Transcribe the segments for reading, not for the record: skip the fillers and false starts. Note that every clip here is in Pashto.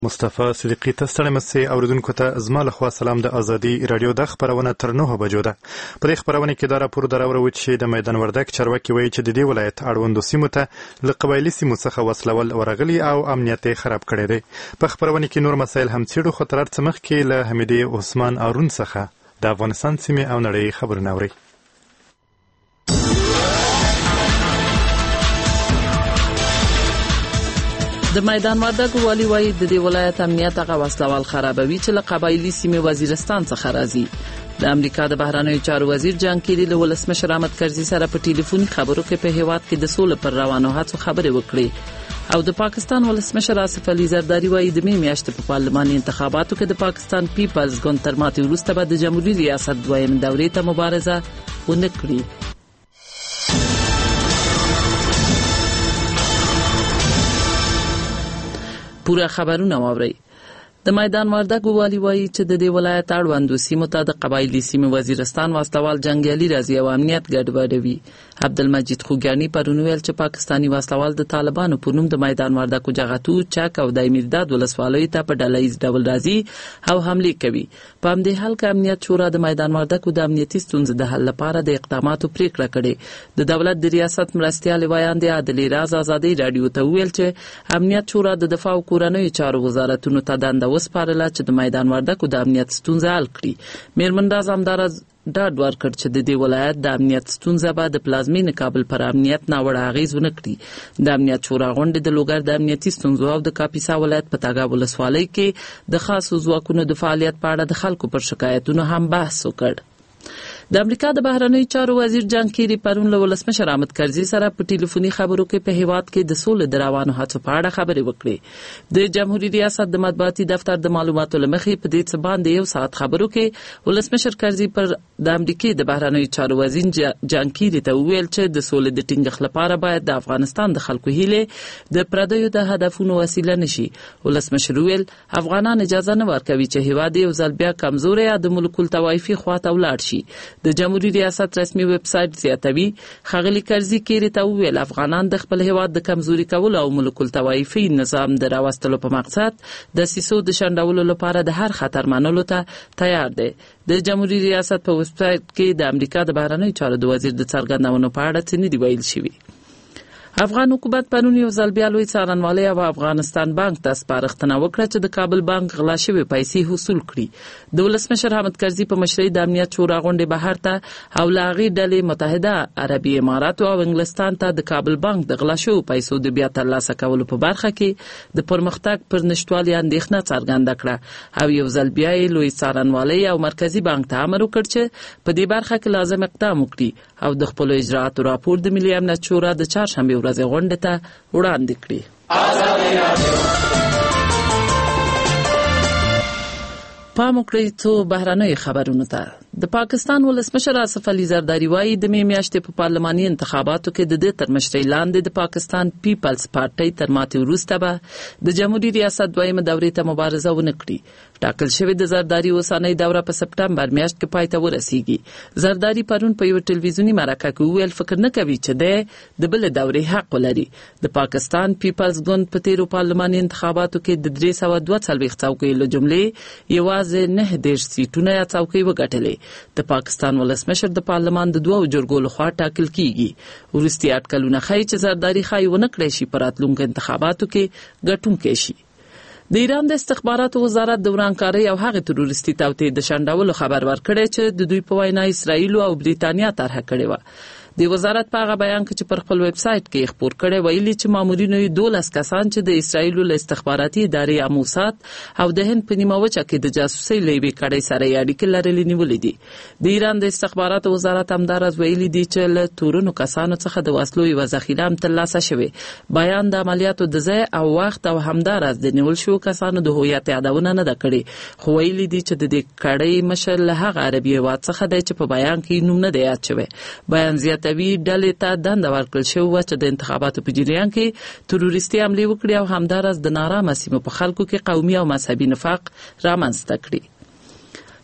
مصطفی صدیقی ته ستړي مسئ اوریدونکو ته زما له خوا سلام. د ازادي رادیو د خبرونه تر 9 بجو ده. په دې خبرونه کې دا راپور دراوروي چې د میدان وردګ چارواکي وایي چې د دې ولایت اړوندو سیمو ته له قبایلي سیمو څخه وسلول ورغلي او امنیت خراب کړی دی. په خبرونه کې نور مسایل هم څېړو، خو تر هر څه مخکې له حمیدې عثمان ارون څخه د افغانستان سیمې او نړۍ خبرونه اورئ. د میدان وردګ والی وایي د دې ولایت امنیت هغه وسلوال خرابوي چې له قبایلي سیمې وزیرستان څخه راځي. د امریکا د بهرنیو چارو وزیر جان کیری له ولسمشر احمد کرزي سره په ټلیفوني خبرو کې په هیواد کې د سولې پر روانو هڅو خبرې وکړې. او د پاکستان ولسمشر آصف علي زرداری وایي د می میاشتې په پارلماني انتخاباتو کې د پاکستان پیپلز ګوند تر ماتې وروسته به د جمهوریت ریاست دویم دورې ته مبارزه ونه کړي. پورا خبرونه واورئ. د میدان وردګ والی وایي چې د دې ولایت اړوندو سیمو ته د قبایلي سیمې وزیرستان وسلوال جنگیالي راځي او امنیت ګډوډوي. عبدالمجید خوګیانی پرون ویل چې پاکستانی وسلوال د طالبانو په نوم د میدان وردګ جغتو چک او د میرداد ولسوالیو ته په ډلهییز ډول راځي او حمله کوي. په همدې حال کې امنیت شورا د میدان وردګ د امنیتي ستونزو د حل لپاره د اقداماتو پریکړه کړې. د دولت د ریاست مرستیال وایاند عادل راز ازادي رادیو ته ویل چې امنیت شورا د دفاع او کورنیو چارو وزارتونو ته دنده وسپارله چې د میدان وردګ د امنیت ستونزې حل کړي. میرمنراز همدارز ډاډ ورکړ چې د دې ولایت د امنیت ستونزه به د پلازمینې کابل پر امنیت ناوړه اغیز ونه کړي. د امنیت شورا غونډه د لوګر د امنیتي ستونزو او د کاپیسا ولایت په تاګاب ولسوالۍ کې د خاصو ځواکونو د فعالیت په اړه د خلکو پر شکایتونو هم بحث وکړ. د امریکا د بهرنیو چارو وزیر جان کیری پرون له ولسمشر احمد کرزي سره په ټلیفوني خبرو کې په هیواد کې د سولې د روانو هڅو په اړه خبرې وکړې. د جمهوریت ریاست د مطبوعاتي دفتر د معلوماتو لمخې په دې څه باندې یو ساعت خبرو کې ولسمشر کرزي پر د امریکا د بهرنیو چارو وزیر جان کیری ته ویل چې د سولې د ټینګښت لپاره باید د افغانستان د خلکو هیله د پردیو د هدفونو وسیله نشي. ولسمشر ویل افغانان اجازه نه ورکوي چې هیواد یو ځل بیا کمزوري یا د ملک الطوایفي خواته ولاړ شي. د جمهوریت ریاست رسمي ویب سټ زیاتوي. خغلی کرزي کیری ته ویل افغانان د خپل هیواد د کمزوري کولو او ملک الطوایفي نظام د راوستلو په مقصد د سیسو د شندولو لپاره د هر خطر منلو ته تیار دی. د جمهوریت ریاست په ویب سټ کې د امریکا د بهرنیو چارو د وزیر د څرګندونو په اړه څه نه دی ویل شوی. افغان حکومت پرون یو ځل بیا لوی څارنوالۍ او افغانستان بانک ته سپارښتنه وکړه چې د کابل بانک غلا شوې پیسې حصول کړي. د ولسمشر احمد کرزي په مشرۍ د امنیت شورا غونډې بهر ته او له هغې ډلې متحده عربي اماراتو او انګلستان ته د کابل بانک د غلا شوو پیسو د بیا ترلاسه کولو په برخه کې د پرمختګ پر نشتوالي اندېښنه څرګنده کړه او یو ځل بیا یې لوی څارنوالۍ او مرکزي بانک ته امر وکړ چې په دې برخه کې لازم اقدام وکړي او د خپلو اجرااتو راپور د ملي امنیت شورا د چهارشنبې ورځې غونډې ته وړاندې کړي. پام وکړئ څو بهرنیو خبرونو ته. د پاکستان ولسمشر آصف علي زرداری وایي د می میاشتې په پارلماني انتخاباتو کې د دې تر مشرۍ لاندې د پاکستان پیپلز پارټۍ تر ماتې وروسته به د جمهوریت ریاست دویمه دورې ته مبارزه ونه کړي. ټاکل شوې د زرداری اوسنۍ دوره په سپټمبر میاشت کې پای ته ورسیږي. زرداری پرون په یو ټلویزیوني مرکه کې وویل فکر نه کوي چې د بل دورې حق ولري. د پاکستان پیپلز ګوند په تیرو پارلماني انتخاباتو کې د 342 څوکۍ له جملې یوازې 9 سیټونه یا څوکۍ وګټلې. د پاکستان ولسمشر د پارلمان د دوه جرګو لخوا ټاکل کیږي. وروستي اټکلونه ښیي چې زرداری ښایي ونه کړی شي په راتلونکو انتخاباتو کې ګټونکی شي. د ایران د استخباراتو وزارت د ورانکارۍ او هغې تروریستي توطئې د شنډولو خبر ورکړی چې د دوی په وینا اسرائیل او بریتانیا طرح کړې وه. د وزارت په هغه بیان کې چې پر خپل ویب سټ کې خپور کړی ویلي چې مامورینو 12 کسان چې د اسرائیل له استخباراتي ادارې موساد او د هند په نیمه وچه کې د جاسوسۍ له یوې کړۍ سره اړیکې لرلې نیولې دي. د ایران د استخباراتو وزارت همداراز ویلي دي چې له تورنو کسانو څخه د وسلو یوه ذخیره هم ترلاسه شوې. بیان د عملیاتو د ځای او وخت او همداراز د نیول شوو کسانو د هویت یادونه نه ده کړې، خو ویلي دي چې د دې کړۍ مشر له هغه عربي هېواد څخه دی چې په بیان کې نوم نه دی یاد شوی. بیان زیاتوي ډلې ته دنده ورکړل شوې وه چې د انتخاباتو په جریان کې تروریستي حملې وکړي او همداراز د نارامه سیمو په خلکو کې قومي او مذهبي نفاق رامنځته کړي.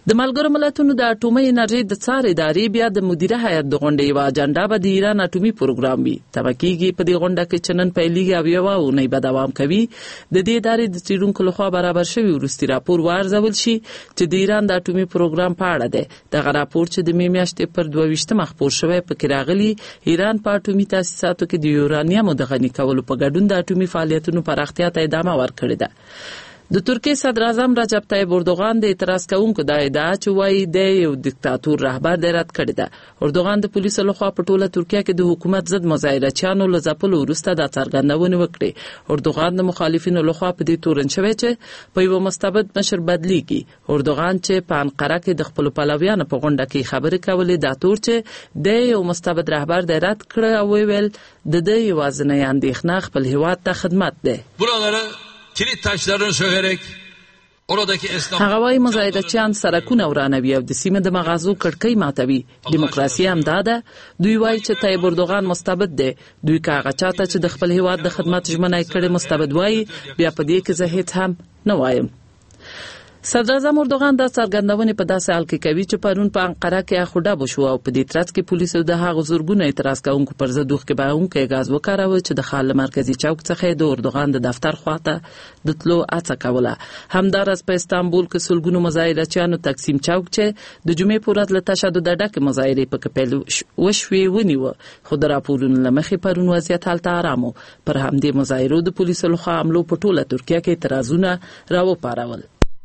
د ملګرو ملتونو د اټومي انرژي د څار ادارې بیا د مدیره هیئت د غونډې یوه اجنډا به د ایران اټومي پروګرام وي. تمه کېږي په دې غونډه کې چې نن پیلېږي او یوه اونۍ به دوام کوي. د دې ادارې د څېړونکو لخوا برابر شوي وروستي راپور وارزول شي چې د ایران د اټومي پروګرام په اړه دی. دغه راپور چې د مې میاشتې پر 22 خپور شوی پکې راغلي ایران په اټومي تاسیساتو کې د یورانیمو د غني کولو په ګډون د اټومي فعالیتونو پراختیا ته ادامه ورکړې ده. د ترکیې صدر اعظم رجب طیب اردوغان د اعتراض کوونکو دا ادعا چې وایي د یو دیکتاتور رهبر دی رد کړې ده. اردوغان د پولیسو لخوا په ټوله ترکیه کې د حکومت ضد مظاهرچیانو له ځپلو وروسته دا څرګندونې وکړې. اردوغان د مخالفینو لخوا په دې تورن شوی چې په یو مستبد مشر بدلیږي. اردوغان چې په انقره کې د خپلو پلویانو په غونډه کې خبرې کولې دا تور چې د یو مستبد رهبر دی رد کړ او ویل د دې یوازینۍ اندېښنه خپل هیواد ته خدمت دی. kilit taşlarını sökerek oradaki esnaf هغه وايي مظاهرچیان سرکونه ورانوي او د سیمې د مغازو کړکۍ ماتوي. دیموکراسي هم دا ده. دوی وايي چې طیب اردوغان مستبد دی. دوی که هغه چاته چې د خپل هیواد د خدمت ژمنه کړې مستبد وايي بیا په دې کې زه هیڅ هم نه وایم. صدر اعظم اردوغان دا څرګندونې په داسې حال کې کوي چې پرون په انقره کې اخوډه بشو او په دې ترڅ کې پولیسو د هغو زورګونو اعتراض کوونکو پر ضد دوه بهونکي غاز وکاراوه چې د ښار مرکزي چوک څخه د اردوغان د دفتر خواته د تلو هڅه کوله. همدارس په استانبول کې سلګونو مظاهرچیانو تقسیم چوک چې د جمعې په ورځ له تشدد ډکې مظاهرې پکې پیل وشوې ونیوه. خو د راپورونو له مخې پرون وضعیت هلته آرام و. پر همدې مظاهرو د پولیسو لخوا حملو په ټوله ترکیه کې اعتراضونه راوپارول.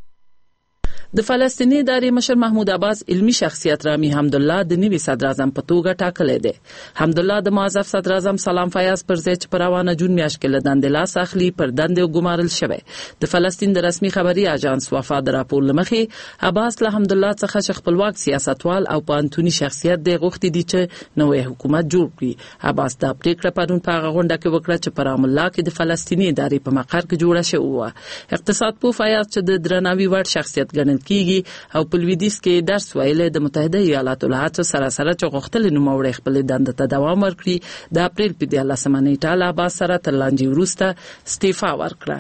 د فلسطیني ادارې مشر محمود عباس علمی شخصیت رامي حمدالله د نوي صدر اعظم په توګه ټاکلی دی. حمدالله د موظف صدر اعظم سلام فیاض پر ځای چې په روانه جون میاشت کې له دندې لاس اخلي پر دندې وګمارل شوی. د فلسطین د رسمي خبري اژانس وفا د راپور له مخې عباس له حمدالله څخه چې خپلواک سیاستوال او پانتوني شخصیت دی غوښتي دي چې نوې حکومت جوړ کړي. عباس دا پریکړه پرون په هغه غونډه کې وکړه چې په رام الله کې د فلسطیني ادارې په مقر کې جوړه شوې وه. اقتصاد پوه فیاض چې د درناوي وړ شخصیت ګڼل کیږي او په لویدیځ کې درس ویلي د متحده ایالاتو له هڅو سره چې غوښتل نوموړی خپل دنده ته دوام ورکړي د اپریل په 13 نیټه له عباس سره تر لانجې وروسته استعفا ورکړه.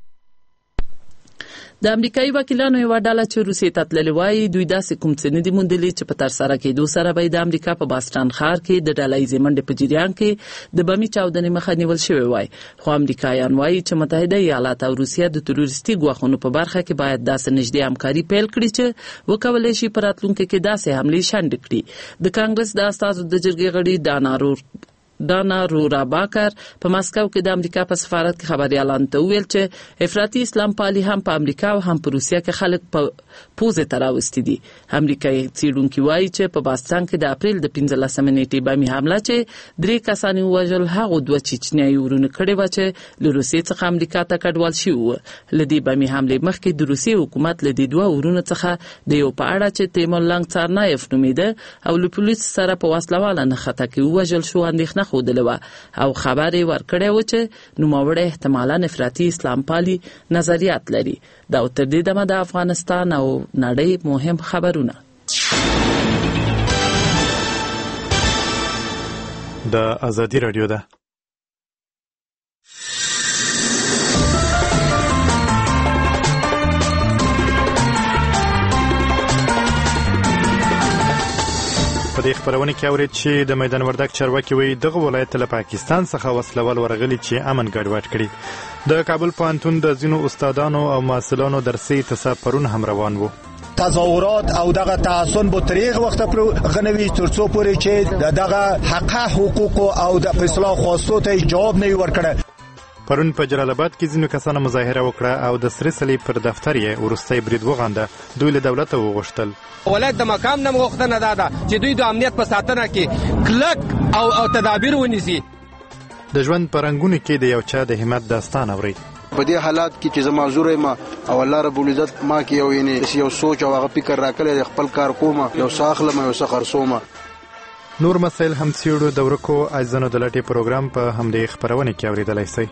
د امریکایي وکیلانو یو ډله چې روسیې ته تللي وایي دوی داسې کوم څه نه دي موندلي چې په ترسره کېدو سره به د امریکا په باستان ښار کې د ډلهییزې منډې په جریان کې د بمي چاودنې مخه نیول شوې وای. خو امریکایان وایي چې متحده ایالات او روسیه د تروریستي ګواښونو په برخه کې باید داسې نږدې همکاري پیل کړي چې وکولای شي په راتلونکي کې داسې حملې شنډې کړي. د کانګرس د استازو د جرګې غړي دانا رورا باکر په مسکو کې د امریکا په سفارت کې خبريالان ته ویل چې افراطي اسلام پالي هم په امریکا او هم په روسیه کې خلک په پوزه تراوستي دي. امریکایي څېړونکي وایي چې په باستان کې د اپریل د 15 نیټې بمي حمله چې 3 کسان وژل هغه دوه چچنیایي ورونه کړي و چې له روسیې څخه امریکا ته کډوال شي و. لدی بمي حمله مخکې د روسیې حکومت لدی دوه ورونه څخه د یو په اړه چې تیمور لنګ څارنایف نومیده او له پولیس سره په وسلواله نه خطا کې وژل شو اندېښنه خودلوه او خبرې ورکړې و چې نوموړی احتمالاً افراطي اسلام پالي نظریات لري. دا تر دې دمه د افغانستان او نړۍ مهم خبرونه. د ازادي رادیو ده. په دې خبرونه کې اورید چې د میدان وردګ چارواکي وایي دغه ولایت له پاکستان څخه وسلوال ورغلي چې امن ګډوډ کړي. د کابل پوهنتون د ځینو استادانو او محصلانو درسي اعتصاب پرون هم روان وو. تظاهرات او دغه تعصب به طریق وخت پر غنوي ترڅو پورې چې دغه حقوق او د اصلاح خواستو ته جواب نه ورکړي. پرون په جلال آباد کې ځینو کسانو مظاهره وکړه او د سره صلیب پر دفتر یې ورستۍ برید وغانده. دوی له دولت وغوښتل ولایت د مقام نه غوښتنه ده چې دوی د امنیت په ساتنه کې کلک او تدابیر ونیسي. د ژوند پرنګونو کې د یو چا د همت داستان اوري. په دې حالات کې چې زما زوره ما او الله رب العزت ما کې یو سوچ او هغه فکر راکړی خپل کار کوم یو ساخله یو سخر سومه. نور مسایل هم څېړو. د ورکو اجزانو د لټې پروګرام په همدې خبرونه کې اوریدلای شئ.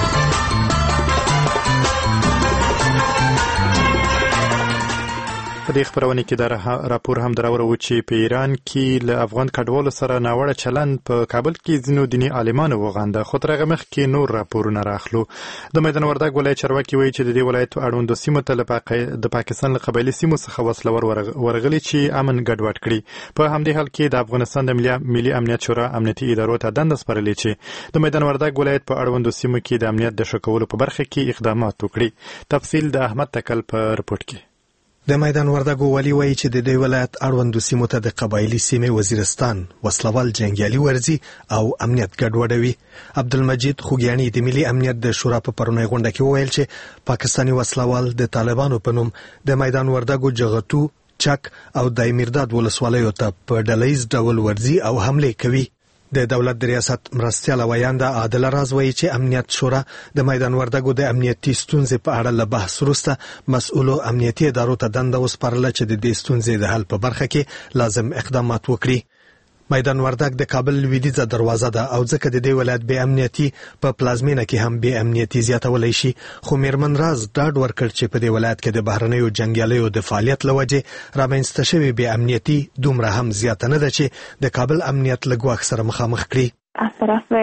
په په دې خبرونه کې دا راپور هم دراوره و چې په ایران کې له افغان کډوالو سره ناوړه چلند په کابل کې ځینو دیني عالمانو وغانده خو تر هغه مخکې نور راپورونه راخلو. د میدان وردګ ولایت چارواکي وایي چې د دې ولایت اړوندو سیمو ته د پاکستان له قبایلي سیمو څخه وسلور ورغلي چې امن ګډوډ کړي. په همدې حال کې د افغانستان د ملي امنیت شورا امنیتي ادارو ته دنده سپارلې چې د میدان وردګ ولایت په اړوندو سیمو کې د امنیت د ښه کولو په برخه کې اقدامات وکړي. تفصیل د احمد تکل په رپورټ کې. د میدان وردګ والي وایي چې د دې ولایت اړوندو سیمو ته د قبایلي سیمې وزیرستان وسلوال جنګیالي ورزي او امنیت ګډوډوي. عبدالمجید خوګیانی د ملي امنیت د شورا په پرونی غونډه کې وویل چې پاکستاني وسلوال د طالبانو په نوم د میدان وردګ جغتو چک او د میرداد ولسوالیو ته په ډلهیز ډول ورزي او حمله کوي. د دولت د ریاست مرستیال ویانده عادل راز وایي چې امنیت شورا د میدان وردګو د امنیتي ستونزې په اړه له بحث وروسته مسؤلو امنیتي ادارو ته دنده وسپارله چې د دې ستونزې د حل په برخه کې لازم اقدامات وکړي. میدان وردګ د کابل لویدیځه دروازه ده او ځکه د دې ولایت بې امنیتي په پلازمینه کې هم بې امنیتي زیاتولی شي. خو میرمن راز ډاډ ورکړ چې په دې ولایت کې د بهرنیو جنګیالیو د فعالیت له وجې رامنځته شوې بې امنیتي دومره هم زیاته نه ده چې د کابل امنیت له ګواښ سره مخامخ کړي. از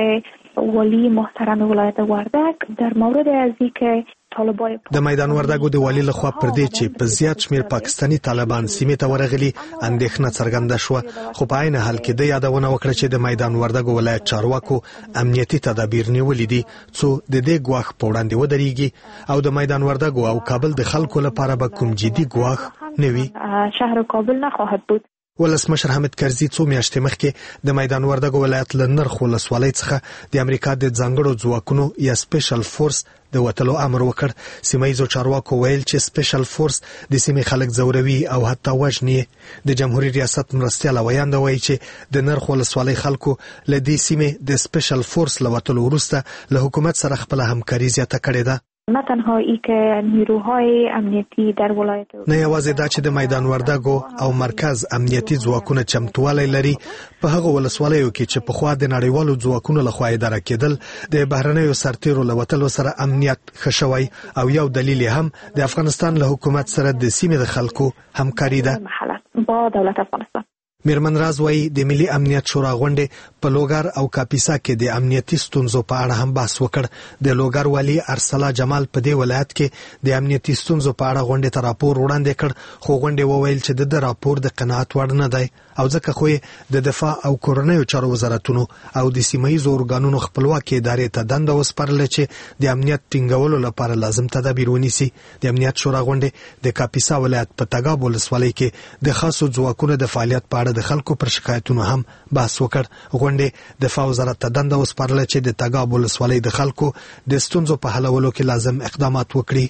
طرف والی محترم ولایت وردګ در مورد از اینکه د میدان وردګو د والي لخوا پر دې چې په زیات شمیر پاکستانی طالبان سیمې ته ورغلي اندېښنه څرګنده شوه. خو په عین حال کې د یادونه وکړه چې د میدان وردګو ولایت چارواکو امنیتي تدابیر نیولې دي څو د دې ګواښ په وړاندې ودرېږي او د میدان وردګو او کابل د خلکو لپاره به کوم جدي ګواښ نه وي. شهر کابل نخواهد بود. ولسمشر حامد کرزي څو میاشتې مخکې د میدان وردګو ولایت له نرخ ولسوالۍ څخه د امریکا د ځانګړو ځواکونو یا سپیشل فورس د وتلو امر وکړ. سیمایي چارواکو ویل چې سپیشل فورس د سیمې خلک زوروي او حتی وژني. د جمهوریت ریاست مرستیال ویانده وایي چې د نرخ ولسوالۍ خلکو له دې سیمې د سپیشل فورس له وتلو وروسته له حکومت سره خپل همکاري زیاته کړې ده. نه تنها ای که نیروهای امنیتی در ولایت نه یوازې دا چې د میدان وردګو او مرکز امنیتي ځواکونه چمتوالی لري په هغه ولسوالیو کې چې پخوا د نړیوالو ځواکونو لخوا اداره کېدل د بهرنیو سرتیرو له وتلو سره امنیت ښه شوی او یو دلیل هم د افغانستان له حکومت سره د سیمې د خلکو همکاري ده. با دولت افغانستان میرمن راز وایي د ملي امنیت شورا غونډې په لوګر او کاپیسا کې د امنیتي ستونزو په اړه هم بحث وکړ. د لوګر والي ارسلا جمال په دې ولایت کې د امنیتي ستونزو په اړه غونډې ته راپور وړاندې کړ خو غونډې وویل چې د راپور د قناعت وړ نه دی او ځکه خو د دفاع او کورنیو چارو وزارتونو او د سیمایي ارګانونو خپلواکي ادارې ته دنده وسپارله چې د امنیت ټینګولو لپاره لازم تدابیر ونیسي. د امنیت شورا غونډې د کاپیسا ولایت په تګاب ولسوالۍ کې د خاصو ځواکونو د فعالیت په اړه د خلکو پر شکایتونو هم بحث وکړ. غونډې دفاع وزارت ته دنده وسپارله چې د تګاب ولسوالۍ د خلکو د ستونزو په حلولو کې لازم اقدامات وکړي.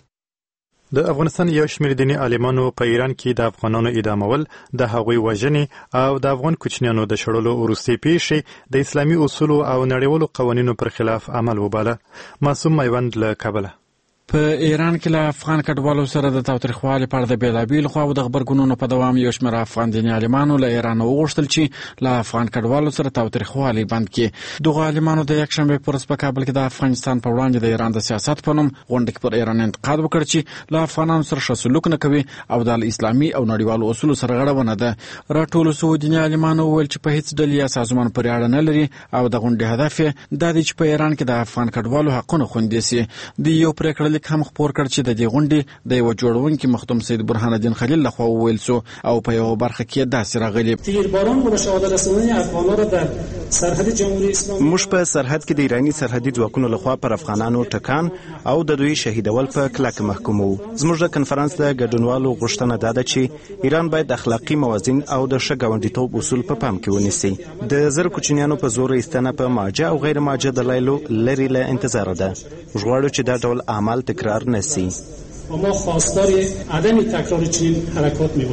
د افغانستان یو شمېر دیني عالمانو په ایران کې د افغانانو اعدامول، د هغوی وژنې او د افغان کوچنیانو د شړلو وروستۍ پیښې د اسلامي اصولو او نړیوالو قوانینو پر خلاف عمل وباله. معصوم میوند له کابله. په ایران کې له افغان کډوالو سره د تاوتریخوالي په اړه د بیلابیلو خواو د غبرګونونو په دوام یو شمېر افغان دیني عالمانو له ایران وغوښتل چې له افغان کډوالو سره تاوتریخوالي بند کړي. دغه عالمانو د یکشنبې په ورځ په کابل کې د افغانستان په وړاندې د ایران د سیاست په نوم غونډه کې پر ایران انتقاد وکړ چې له افغانانو سره ښه سلوک نه کوي او د اسلامي او نړیوالو اصولو سره غړونه ده. راټولو سوي دیني عالمانو وویل چې په هیڅ ډول یا سازمان پورې اړه نه لري او د غونډې هدف دا دی چې په ایران کې د افغان کډوالو حقونه خوندي سي. د یو پریکړه لیک هم خپور کړ چې د دې غونډې د یو جوړونکي مختوم سید برهان الدین خلیل لخوا وویل سو او په یو برخه کې داسې راغلی: تیرباران و مشاهده رسانی افغانان را در سرحد جمهوری اسلامی موږ په سرحد کې د ایرانی سرحدي ځواکونو لخوا پر افغانانو ټکان او د دوی شهیدول په کلکه محکومو. زموږ د کنفرانس د ګډونوالو غوښتنه دا ده چې ایران باید اخلاقی موازین او د ښه ګاونډیتوب اصول په پام کې ونیسي. د زر کوچنیانو په زور ایستنه په ماجه او غیر ماجه دلایلو لري له انتظار ده. موږ غواړو چې دا ډول اعمال تکرار نشي. و ما خواستار عدم تکرار چنین حرکات میباشیم.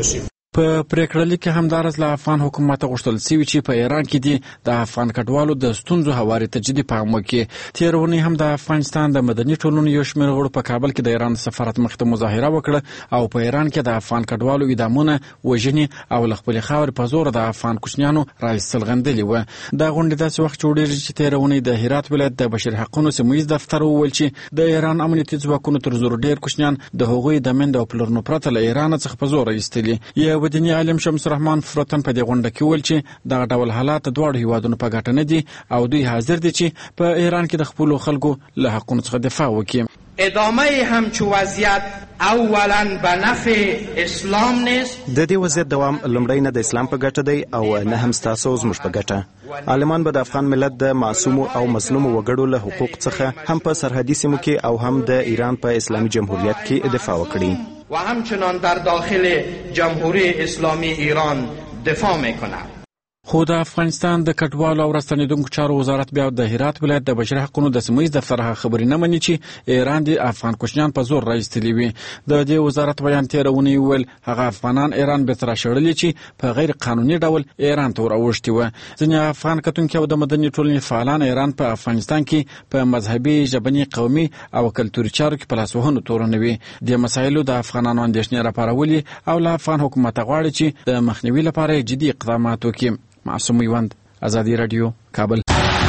په پریکړه لیک هم دارس له افغان حکومت غوښتل شوی چې په ایران کې د افغان کډوالو د ستونزو هواري ته جدي پام وکړي. تیرونی هم د افغانستان د مدني ټولنې یو شمېر غړو په کابل کې د ایران سفارت مخ ته مظاهره وکړه او په ایران کې د افغان کډوالو اعدامونه، وژنې او له خپلې خاورې په زور د افغان کوچنیانو رایستل غندلي وو. دا غونډه داسې وخت جوړېږي چې تیرونی د هرات ولایت د بشري حقوقو سیمه ییز دفتر وویل چې د ایران امنیتي ځواکونو تر زور ډېر کوچنیان د هغوی د مند او پلرونو پرته له ایران څخه په زور ایستلي. یو ودینی عالم شمس الرحمن فرتن په دې غونډه کې ویل چې دا ډول حالات دواړو هیوادونو په ګټه نه دي او دوی حاضر دي چې په ایران کې د خپل خلکو له حقوقو څخه دفاع وکړي. ادامه همچو وضعیت اولا به نفع اسلام نیست. د دې وضعیت دوام لومړی نه د اسلام په ګټه دی او نه هم ستاسو زموږ په ګټه. عالمان به د افغان ملت د معصوم او مظلوم وګړو له حقوق څخه هم په سرحدي سیمو کې او هم د ایران په اسلامي جمهوریت کې دفاع وکړي و همچنان در داخل جمهوری اسلامی ایران دفاع میکند. خو د افغانستان د کډوالو او راستنیدونکو چارو وزارت بیا د هرات ولایت د بشري حقوقو د سیمه ییز دفتر خبري نه مني چې ایران د افغان کوچنیان په زور راایستلي وي. د دې وزارت بیان تیرونی ویل هغه افغانان ایران به تر شړلې چې په غیر قانوني ډول ایران ته ورغوښتي و. ځینې افغان کتونکو د مدني ټولنې فعالان ایران په افغانستان کې په مذهبي، ژبني، قومي او کلتوري چارو کې په لاسوهنو تورنوي. د مسایلو د افغانانو اندېښنې راپارولي او له افغان حکومت غواړي چې د مخنیوي لپاره جدي اقدامات وکړي. معصوم میوند، آزادی رادیو، کابل.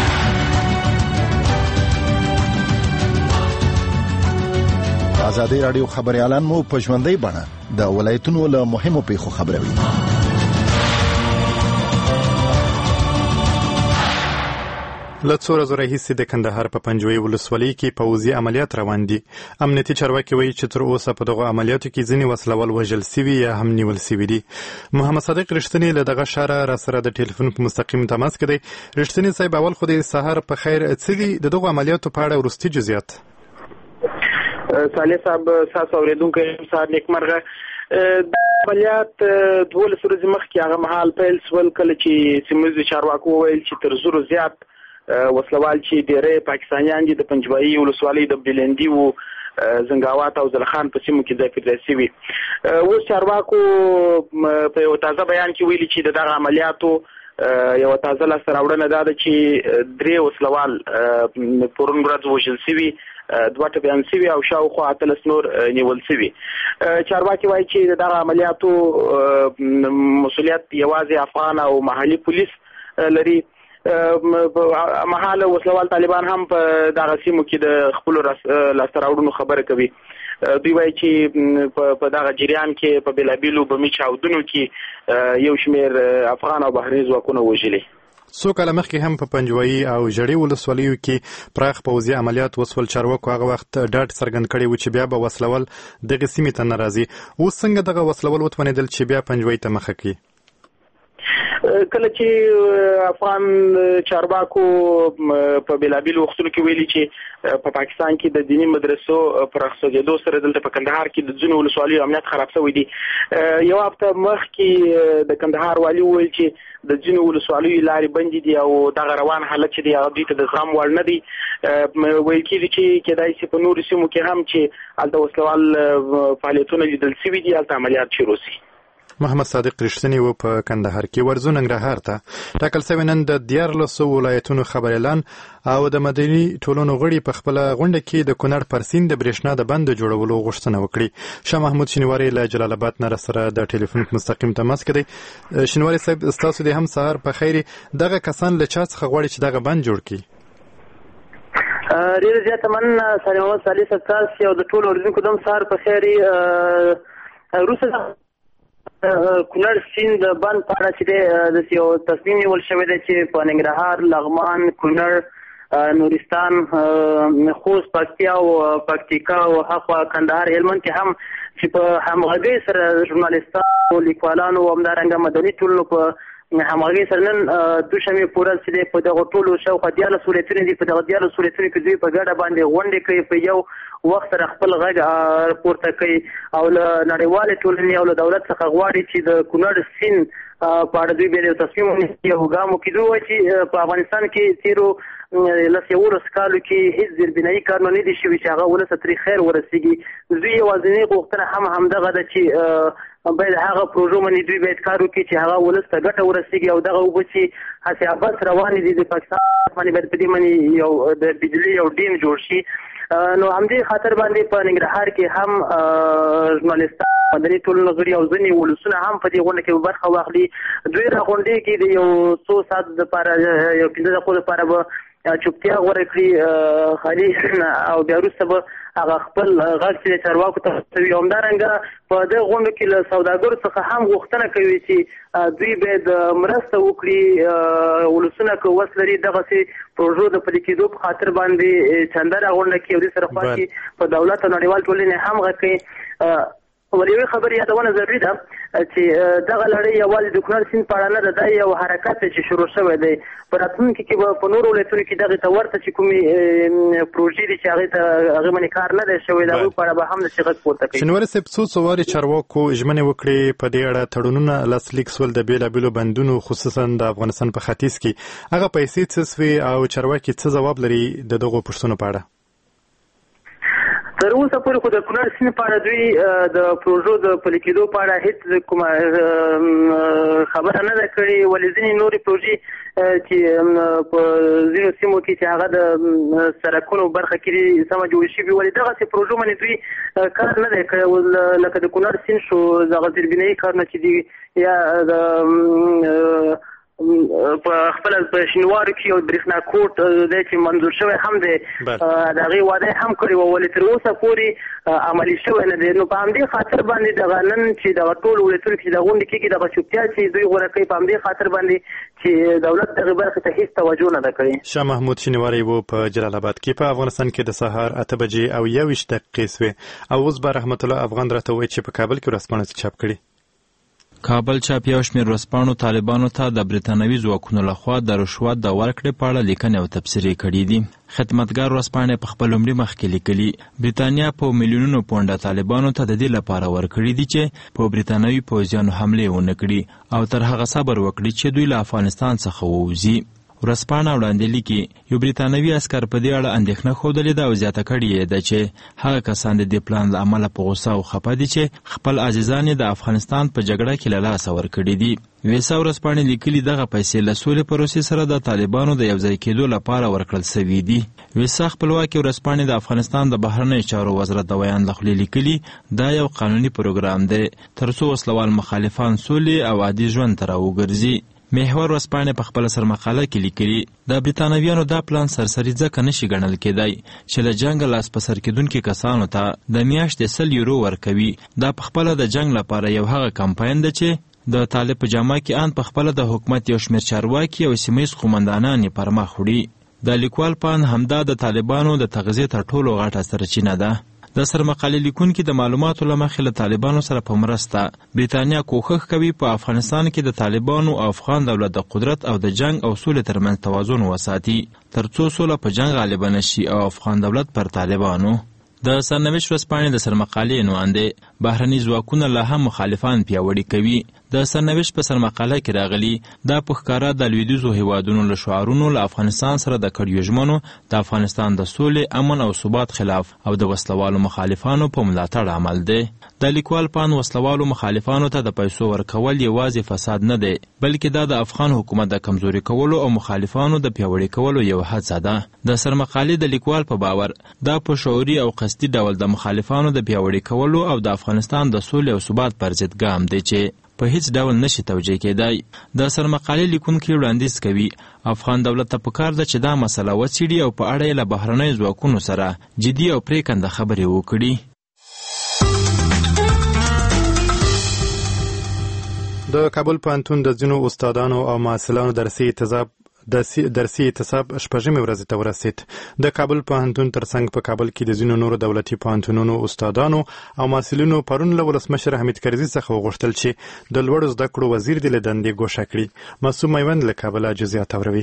آزادی رادیو خبريالان مو په ژوندۍ بڼه د ولایتونو له مهمو پیښو خبروي. له څو ورځو راهیسې د کندهار په پنجوي ولسوالۍ کې پوځي عملیات روان دي. امنیتي چارواکي وایي چې تر اوسه په دغو عملیاتو کې ځینې وسلوال وژل سوي یا هم نیول سوي دي. محمد صادق رښتینی له دغه ښاره راسره د ټلیفون په مستقیم تماس کې دی. رښتینی صاحب، اول خو د سهار په خیر، څه دي د دغو عملیاتو په اړه وروستي جزئیات؟ صالح صاحب، تاسو اوریدونکو سهار نیکمرغه. عملیات 12 ورځې مخکې هغه مهال پیل شول کله چې سیمه چارواکو وویل چې تر زرو زیات وسلوال چې ډېری پاکستانیان دي د پنجوایي ولسوالۍ د بلندي و زنګاوات او زلخان په سیمو کې ځای پر ځای سوي. اوس چارواکو په یو تازه بیان کې ویلي چې دغه عملیاتو یو تازه لاسته راوړنه دا ده چې 3 وسلوال پرون ورځ وژل سوي، 2 ټپیان سوي او شاوخوا 18 نور نیول سوي. چارواکي وایي چې دغه عملیاتو مسؤلیت یوازې افغان او محلي پولیس لري. محاله وسلوال طالبان هم په دغه سیمو کې د خپل لاسته راوړنو خبره کوي. دوی وایي چې په دغه جریان کې په بېلابېلو بمي چاودنو کې یو شمېر افغان او بهرني ځواکونه وژلي. څو کاله مخکې هم په پنجوایي او ژړۍ ولسوالیو کې پراخ پوځي عملیات وسول. چارواکو هغه وخت ډاډ څرګند کړی و چې بیا به وسلوال دغه سیمې ته نه راځي. اوس څنګه دغه وسلوال وتوانېدل چې بیا پنجوایي ته مخه کړي؟ کله چې افغان چارواکو په بېلابېلو وختونو کې ویلي چې په پاکستان کې د دیني مدرسو پراخېدو سره دلته په کندهار کې د ځینو ولسوالیو امنیت خراب شوی دی. یو هفته مخکې د کندهار والي وویل چې د ځینو ولسوالیو لارې بندې دي او دغه روان حالت چې دی هغه دوی ته د زغم وړ نه دی. ویل کېږي چې کېدای شي په نورو سیمو کې هم چې هلته وسلوال فعالیتونه لیدل سوي دي، هلته عملیات شروع شي. محمد صادق رښتینی و په کندهار کې. ورځو ننګرهار ته ټاکل شوی نن د 14 ولایتونو خبريالان او د مدني ټولنو غړي په خپل غونډه کې د کونړ پر سیند د برېښنا د بند جوړولو غوښتنه وکړي. شاه محمود شینواری له جلال آباد نه سره د ټلیفون مستقیم تماس کې دی. شینواری صاحب، تاسو د هم سهار په خیر. دغه کسان له چا څخه غواړي چې دغه بند جوړ کړي؟ ډېر زیات مننه صالح محمد صالح صاحب او د ټولو اوریدونکو د سهار په خیر. روسه کونړ سیند بند په اړه چې د یو تصمیم نیول شوی دی چې په ننګرهار، لغمان، کونړ، نورستان، خوست، پکتیا او پکتیکا او هخوا کندهار، هلمند کې هم چې په همغږۍ سره ژورنالیستانو، لیکوالانو او همدارنګه مدني ټولنو په همغږۍ سره نن دوشنبې په ورځ چې دی په دغو ټولو شاوخوا 14 ولایتونه دي. په دغه 14 ولایتونو کې دوی په ګډه باندې غونډې کوي، په یو وخت سره خپل غږ پورته کوي او له نړیوالې ټولنې او له دولت څخه غواړي چې د کونړ سیند په اړه دوی بیا یو تصمیم ونیسي او ګام وکړي. دوی وایي چې په افغانستان کې تېرو 11 کالو کې هیڅ زیربنایي کارونه نه دي شوي چې هغه ولس ترې خیر ورسېږي. دوی یوازینۍ غوښتنه هم همدغه ده چې باید هغه پروژو باندې دوی باید کار وکړي چې هغه ولس ته ګټه ورسېږي او دغه اوبه چې هسې عباس روانې دي د پاکستان باندې باید په دې باندې یو د بجلي یو ډیم جوړ شي. نو همدې خاطر باندې په ننګرهار کې هم ژورنالیستان مدني ټولنو غړي او ځینې ولسونه هم په دې غونډه کې برخه واخلي. دوی راغونډې کې د یو څو ساعت دپاره یو 15 دقیقو دپاره به چوپتیا غوره کړي خالي او بیا وروسته به هغه خپل غږ چې چارواکو ته رسوي. همدارنګه په دې غونډو کې له سوداګرو څخه هم غوښتنه کوي چې دوی باید مرسته وکړي ولسونه که وس لري دغسې پروژو د پلي کېدو په خاطر باندې چنده راغونډه کړي او دې سره خوا کې په دولت او نړیوال ټولنې هم غږ کوي. ولې یوې خبرې یادونه ضروري ده چې دغه لړۍ یوازې د کونړ سیند په اړه نه ده، دا یو حرکت دی چې شروع شوی دی. په راتلونکي کې به په نورو ولایتونو کې دغې ته ورته چې کومې پروژې دي چې هغې باندې کار نه دی شوی د هغوی په اړه به هم داسې غږ پورته کوي. شینواري صاحب څو وارې چارواکو ژمنې وکړې په دې اړه تړونونه لاسلیک سول د بېلابېلو بندونو خصوصا د افغانستان په ختیځ کې، هغه پیسې څه سوې او چارواکي څه ځواب لري د دغو پوښتنو په اړه؟ تر اوسه پورې خو د کونړ سیند په اړه دوی د پروژو د پلي کېدو په اړه هېڅ کومه خبره نه ده کړې. ولې ځینې نورې پروژې چې په ځینو سیمو کې چې هغه د سړکونو برخه کې سمه جوړې شوي، ولې دغسې پروژو باندې دوی کار نه دی کړی. لکه د کونړ سیند شو، دغه زیربنایي کارونه چې دي یا د په خپل په شینوارو کې یو برېښنا کوټ دی چې منظور شوی هم دی، د هغې وعده هم کړې وه، ولې تر اوسه پورې عملي شوی نه دی. نو په همدې خاطر باندې دغه نن چې دغه ټول ولایتونو کې د غونډې کېږي دغه چوپتیا چې دوی غوره کوي، په همدې خاطر باندې چې دولت دغې برخې ته هېڅ توجه نه ده کړې. شاه محمود شینواری و په جلال آباد کې. په افغانستان کې د سهار 8 بجې او 21 دقیقې سوې او اوس به رحمت الله افغان راته وایي چې په کابل کې ورځپاڼه چاپ کړي. کابل چاپ یو شمېر ورځپاڼو طالبانو ته د برتانوي ځواکونو لخوا د رشوت د ورکړې په اړه لیکنې او تبصرې کړي دي. خدمتګار ورځپاڼې په خپل لومړي مخ کې لیکلي برتانیا په میلیونونو پونډه طالبانو ته د دې لپاره ورکړي دي چې په برتانوي پوځیانو حملې ونه کړي او تر هغه صبر وکړي چې دوی له افغانستان څخه ووځي. ورځپاڼه وړاندې لیکي یو برتانوي عسکر په دې اړه اندېښنه ښودلې ده او زیاته کړې یې ده چې هغه کسان د دې پلان له امله په غوسه او خفه دي چې خپل عزیزان یې د افغانستان په جګړه کې له لاسه ورکړي دي. ویسا ورځپاڼې لیکلي دغه پیسې له سولې پروسې سره د طالبانو د یوځای کېدو لپاره ورکړل سوي دي. ویسا خپلواکي ورځپاڼې د افغانستان د بهرنیو چارو وزارت د ویان له خولې لیکلي دا یو قانوني پروګرام دی تر څو وسلوال مخالفان سولې او عادي ژوند ته راوګرځي. محور ورځپاڼې په خپله سرمقاله کې لیکلي د برتانویانو دا پلان سرسري ځکه نشي ګڼل کېدی چې له جنګه لاس په سر کېدونکي کسانو ته د میاشتې 100 یورو ورکوي. دا په خپله د جنګ لپاره یو هغه کمپاین ده چې د طالب په جامه کې ان په خپله د حکومت یو شمېر چارواکي او سیمهییز قومندانان یې پر مخ وړي. د لیکوال پان همدا د طالبانو د تغذیې تر ټولو غټه سرچینه ده. د سرمقالې لیکونکي د معلوماتو له مخې له طالبانو سره په مرسته برتانیا کوښښ کوي په افغانستان کې د طالبانو او افغان دولت د قدرت او د جنگ او سولې ترمنځ توازن وساتي تر څو سوله په جنگ غالبه نشي او افغان دولت پر طالبانو. د سرنوشت ورځپاڼې د سرمقالې عنوان دی بهرني ځواکونه لا هم مخالفان پیاوړي کوي. د سرنوشت په سرمقاله کې راغلي دا په ښکاره د لویدیځو هیوادونو له شعارونو له افغانستان سره د کړیو ژمنو د افغانستان د سولې امن او ثبات خلاف او د وسلوالو مخالفانو په ملاتړ عمل دی. د لیکوال پان وسلوالو مخالفانو ته د پیسو ورکول یوازې فساد نه دی بلکې دا د افغان حکومت د کمزوري کولو او مخالفانو د پیاوړي کولو یو هڅه ده. د سرمقالې د لیکوال په باور دا په شعوري او قصدي ډول د مخالفانو د پیاوړي کولو او د افغانستان د سولې او ثبات پر ضد ګام دی چې په هیڅ ډول نشي توجیه کېدای. د سرمقالې لیکونکي وړاندیز کوي افغان دولت ته پکار ده چې دا مسله وڅېړي او په اړه یې له بهرنیو ځواکونو سره جدي او پرېکنده خبرې وکړي. د کابل پوهنتون د ځینو استادانو او محصلانو درسي اعتصاب شپږمې ورځې ته ورسید. د کابل پوهنتون ترڅنګ په کابل کې د ځینو نورو دولتي پوهنتونونو استادانو او محصلینو پرون له ولسمشر حمید کرزي څخه وغوښتل چې د لوړو زده کړو وزیر دې له دندې ګوښه کړي. معصوم میوند له کابله جزئیات اوروي.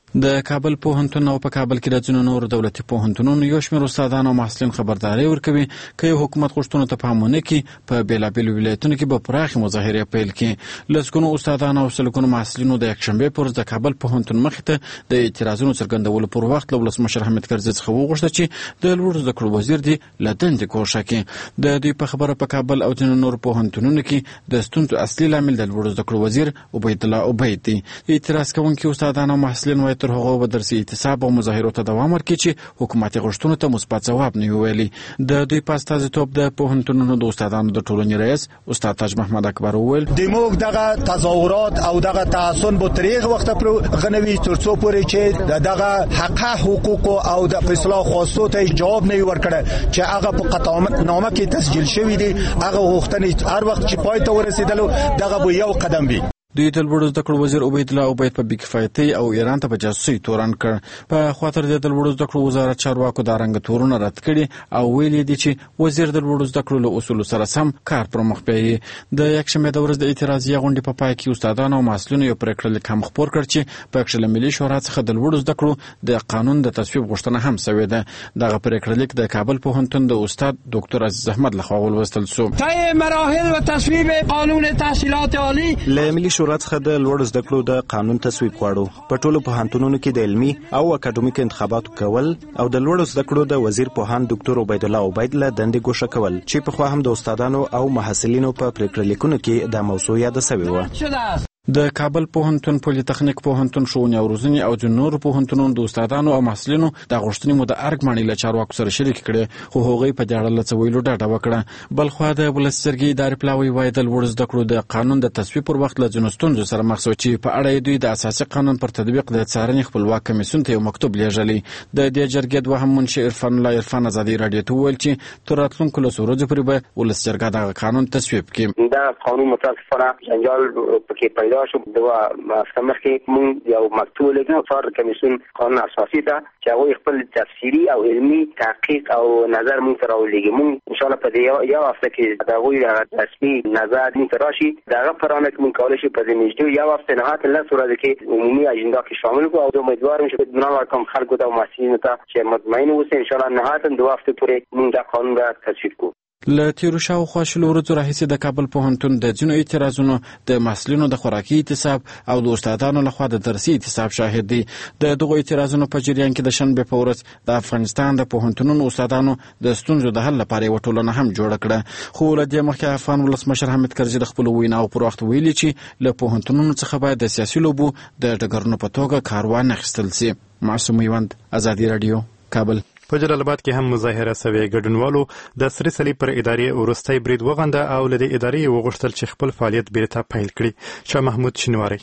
د کابل پوهنتون او په کابل کې د ځینو نورو دولتي پوهنتونونو یو شمېر استادان او محصلین خبرداري ورکوي که یو حکومت غوښتنو ته پام ونه کړي په بېلابېلو ولایتونو کې به پراخې مظاهرې پیل کړي. لسګونو استادان او سلګونو محصلینو د یکشنبې پر ورځ د کابل پوهنتون مخې ته د اعتراضونو څرګندولو پر وخت له ولسمشر حامد کرزي څخه وغوښته چې د لوړو زده کړو وزیر دې له دندې ګوښه کړي. د دوی په خبره په کابل او ځینو نورو پوهنتونونو کې د ستونزو اصلي لامل د لوړو زده کړو وزیر عبیدالله عبید دی. اعتراض کوونکي استادان او محصلین وايي تر هغو به درسي اعتصاب او مظاهرو ته دوام ورکړي چې حکومت غوښتنو ته مثبت ځواب نه ویلي. د دوی په استازیتوب د پوهنتونونو د استادانو د ټولنې رئیس استاد تاج محمد اکبر وویل د موږ دغه تظاهرات او دغه تعصب به تر هغه وخت پورې غنوي ترڅو پورې چې دغه حقوق او د اصلاح خواستو ته جواب نه ورکړي چې هغه په قطعنامه کې تسجیل شوی دی. هغه غوښتنې هر وخت چې پای ته ورسېدلو دغه به یو قدم وي. دوی د لوړو زده کړو وزیر عبیدالله عبید په بیکفایتۍ او ایران ته په جاسوسۍ تورن کړ. په خاطر د لوړو زده کړو وزارت چارواکو دا رنګ تورونه رد کړي او ویلي دي چې وزیر د لوړو زده کړو له اصولو سره سم کار پر مخ بیایي. د یکشنبې د ورځې د اعتراضیه غونډې په پای کې استادانو او محصلینو یو پریکړه لیک هم خپور کړ چې په کښې له ملي شورا څخه د لوړو زده کړو د قانون د تصویب غوښتنه هم سوې ده. دغه پریکړه لیک د کابل پوهنتون د استاد ډاکټر عزیز احمد لخوا ولوستل شو. مراحل و تصویب قانون تحصیلات عالی له ملي شورا څخه د لوړو زده کړو د قانون تصویب غواړو. په ټولو پوهنتونونو کې د علمي او اکاډمیک انتخاباتو کول او د لوړو زده کړو د وزیر پوهاند ډاکټر عبیدالله عبید له دندې ګوښه کول چې پخوا هم د استادانو او محصلینو په پریکړه لیکونو کې دا موضوع یاده سوې وه. د کابل پوهنتون، پولی تخنیک پوهنتون، ښوونې او روزنې او ځینو نورو پوهنتونونو د استادانو او محصلینو د غوښتنې مو د ارګ ماڼۍ له چارواکو سره شریک کړې، خو هغوی په دې اړه له څه ویلو ډډه وکړه. بل خوا د ولسجرګې ادارې پلاوی وایي د لوړو زده کړو د قانون د تصویب پر وخت له ځینو ستونزو سره مخ شوی چې په اړه دوی د اساسي قانون پر تطبیق د څارنې خپلواک کمیسیون ته یو مکتوب لیږلی. د دې جرګې دوهم منشي عرفان الله عرفان ازادي راډیو ته وویل چې تر راتلونکو لسو ورځو پورې به ولسجرګه دغه قانون تصویب کړي. دا قانون متاسفانه جنجال پکې پیدا شو. محکمه کې موږ یو مکتوب لیکو صار کمیسیون قانون اساسي ته چې هغه خپل تفسیری او علمي تحقیق او نظر موږ سره ولېږي. موږ ان شاء الله په دې یو هفته کې دا غوړي رسمي نظر موږ راشي دا پرانه کوم کولای شي په دې نږدې یو هفته نه هات الله سره کې عمومي اجنډا کې شامل کو او امیدوارم چې بنا کوم خلکو ته محصلینو ته چې مطمئن اوسئ ان شاء الله نه هات دوه هفته پورې موږ دا قانون را تصویب کوو. له تیرو شاوخوا شلو ورځو راهیسې د کابل پوهنتون د ځینو اعتراضونو د محصلینو د خوراکي اعتصاب او د استادانو لخوا د درسي اعتصاب شاهد دی. د دغو اعتراضونو په جریان کې د شنبې په ورځ د افغانستان د پوهنتونونو استادانو د ستونزو د حل لپاره یوه ټولنه هم جوړه کړه. خو له دې مخکې افغان ولسمشر حامد کرزي د خپلو ویناوو پر وخت ویلي چې له پوهنتونونو څخه باید د سیاسي لوبو د ډګرونو په توګه کار وانخیستل سي. معصوم میوند، ازادي راډیو، کابل. په جلال آباد کې هم مظاهره سوې. ګډونوالو د سره صلیب پر ادارې وروستی برید وغنده او له دې ادارې وغوښتل چې خپل فعالیت بیرته پیل کړي. شاه محمود شینواری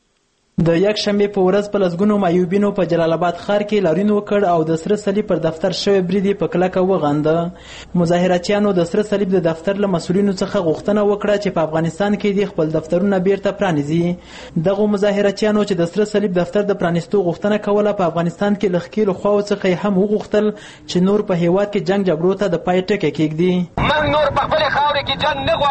د یک شنبې په ورځ په لسګونو معیوبینو په جلال آباد ښار کې لاریون وکړ او د سره صلیب پر دفتر شوی برید په کلکه وغنده. مظاهراتیانو د سره صلیب د دفتر له مسؤلینو څخه غوښتنه وکړه چې په افغانستان کې د خپل دفترونه بیرته پرانیزي. دغه مظاهراتیانو چې د سره صلیب دفتر د پرانیستو غوښتنه کوله په افغانستان کې له ښکېلو خواو څخه هم وغوښتل چې نور په هیواد کې جنګ جګړو ته د پای ټکی کېږدي. موږ نور په خپلې خاورې کې جنګ نه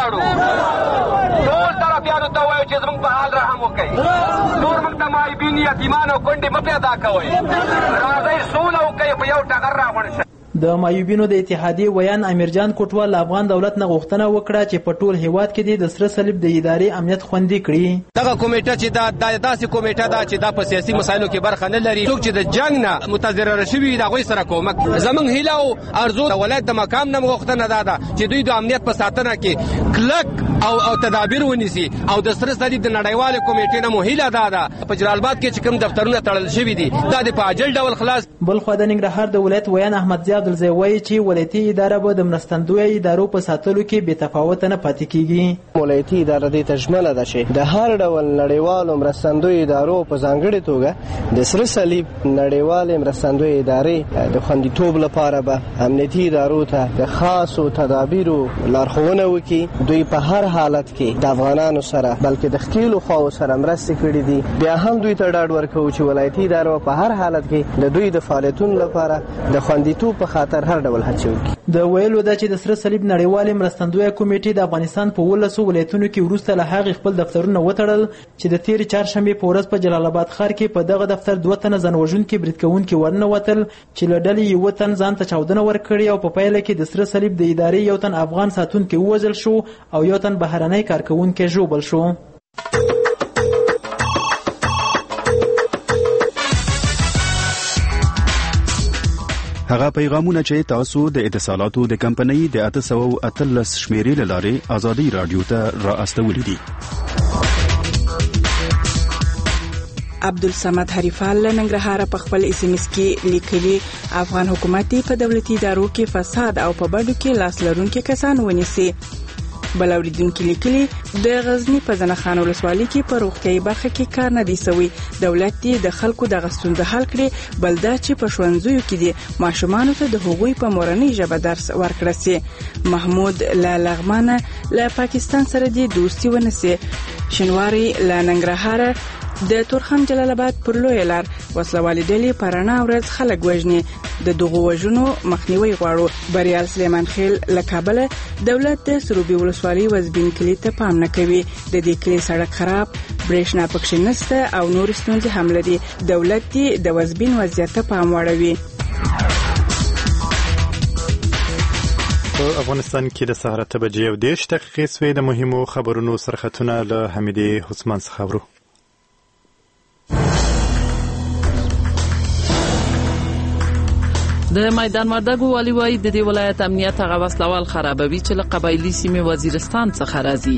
غواړو. ټول طرفیانو ته وایو چې زموږ په حال رحم وکړئ. موږ ته مایبین یتیمان او کونډې مه پیدا کوئ. راځئ سوله وکړئ، په یو ټغر راغونډ شئ. د مایوبینو د اتحادیې ویان امیرجان کوټوال له افغان دولت نه غوښتنه وکړه چې په ټول هیواد کې د سره صلیب د ادارې امنیت خوندي کړي. دغه کمیټه چې دا داسې کمیټه ده چې دا په سیاسي مسایلو کې برخه نه لري. څوک چې د جنګ نه متضرر شوي د هغوی سره کومک. زموږ هیله او ارزو د ولایت د مقام نه غوښتنه دا ده چې دوی د امنیت په ساتنه کې کلک او تدابیر ونیسي او د سره صلیب د نړیوالې کمیټې نه مو هیله دا ده په جلال آباد کې چې کوم دفترونه تړل شوي دي دا د په عاجل ډول خلاص. بل خوا د ننګرهار د ولایت ویان احمد ضیاء عبدالزی وایي چې ولایتي اداره به د مرستندویه ادارو په ساتلو کې بې تفاوته نه پاتې کیږي. ولایتي اداره دې تشمله ده چې د هر ډول نړیوالو مرستندویه ادارو په ځانګړې توګه د سره صلیب نړیوالې مرستندویه ادارې د خوندیتوب لپاره به امنیتي ادارو ته د خاصو تدابیرو لارښوونه وکړي. دوی په هر حالت کې د افغانانو سره بلکې د ښکېلو خواو سره مرستې کړي دي. بیا هم دوی ته ډاډ ورکوو چې ولایتي ادارو په هر حالت کې د دوی د فعالیتونو لپاره د خوندیتوب په خاطر هر ډول هڅې وکړي. د ویلو ده چې د سره صلیب نړیوالې مرستندویه کمیټې د افغانستان په 11 ولایتونو کې وروسته له هغې خپل دفترونه وتړل چې د تېرې چهارشنبې په ورځ په جلال آباد ښار کې په دغه دفتر 2 تنه ځان وژونکي برید کوونکي ورننوتل چې له ډلې یوه تن ځان ته چاودنه ورکړې او په پایله کې د سره صلیب د ادارې یو تن افغان ساتونکی ووژل شو او یو تن بهرنی کارکوونکی ژوبل شو. هغه پیغامونه چې تاسو د اتصالاتو د کمپنۍ د 813 شمیرې له لارې ازادي رادیو ته را استولې دي. عبدالصمد حریفال له ننګرهار په خپل SMS کې لیکلي افغان حکومت په دولتي ادارو کې فساد او په بډو کې لاس لرونکي کسان ونیسي. بل اوریدونکي لیکلي د غزنی په ځنخان ولسوالۍ کې په روغتیايي برخه کې کار نه دی سوی. دولت دې د خلکو د غستونزه حل کړي بل دا چې په ښوونځیو کې دي ماشومانو ته د هغوی په مورنۍ ژبه درس ورکړل سي. محمود له لغمانه له پاکستان سره دې دوستي ونیسي. شینواری له ننګرهار د تورخم جلال آباد پر لوی لار وسلوالې ډلې پرانا ورځ خلک وژني. د دغو وژنو مخنیوي غواړو. بریال سلیمان خیل له کابل دولت د سروبي ولسوالۍ وزبین کلی ته پام نه کوي. د دې کلی سړک خراب برېښنا پکښې نشته او نور ستونزې هم لري. دولت دې د وزبین وضعیت ته پام واړوي. په افغانستان کې د سهار 8:10 سوې د مهمو خبرونو سرخطونه له حمیدې حسمان څخه اورو. د میدان وردګو والی وایي د دې ولایت امنیت هغه وسلوال خرابوي چې له قبایلي سیمې وزیرستان څخه راځي.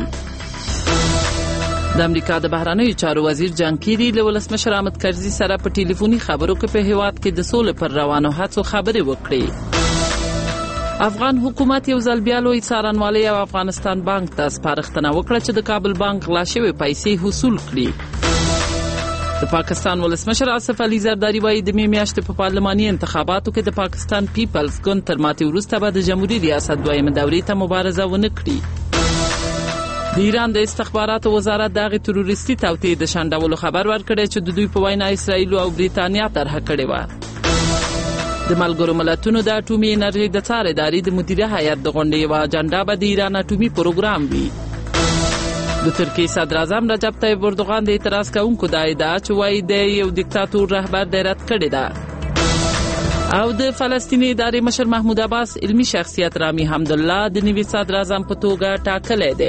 د امریکا د بهرنیو چارو وزیر جان کیری له ولسمشر احمد کرزي سره په ټلیفوني خبرو کې په هیواد کې د سولې پر روانو هڅو خبرې وکړې. افغان حکومت یو ځل بیا لوی څارنوالۍ او افغانستان بانک ته سپارښتنه وکړه چې د کابل بانک غلا شوې پیسې حصول کړي. د پاکستان ولسمشر آصف علي زرداری وایي د مې میاشتې په پارلماني انتخاباتو کې د پاکستان پیپلز ګوند تر ماتې وروسته به د جمهوریت ریاست دویمه دورې ته مبارزه ونه کړي. د ایران د استخباراتو وزارت د هغې تروریستي توطئې د شنډولو خبر ورکړی چې د دوی په وینا اسرائیل او بریتانیا طرحه کړې وه. د ملګرو ملتونو د اټومي انرژۍ د څار ادارې د مدیره هیئت د غونډې یوه اجنډا به د ایران اټومي پروګرام وي. د ترکیې صدر اعظم رجب طیب اردوغان د اعتراض کوونکو دا ادعا چې وایي د یو دیکتاتور رهبر د رد کړې ده. او د فلسطیني ادارې مشر محمود عباس علمي شخصیت رامي حمدالله د نوي صدر اعظم په توګه ټاکلی دی.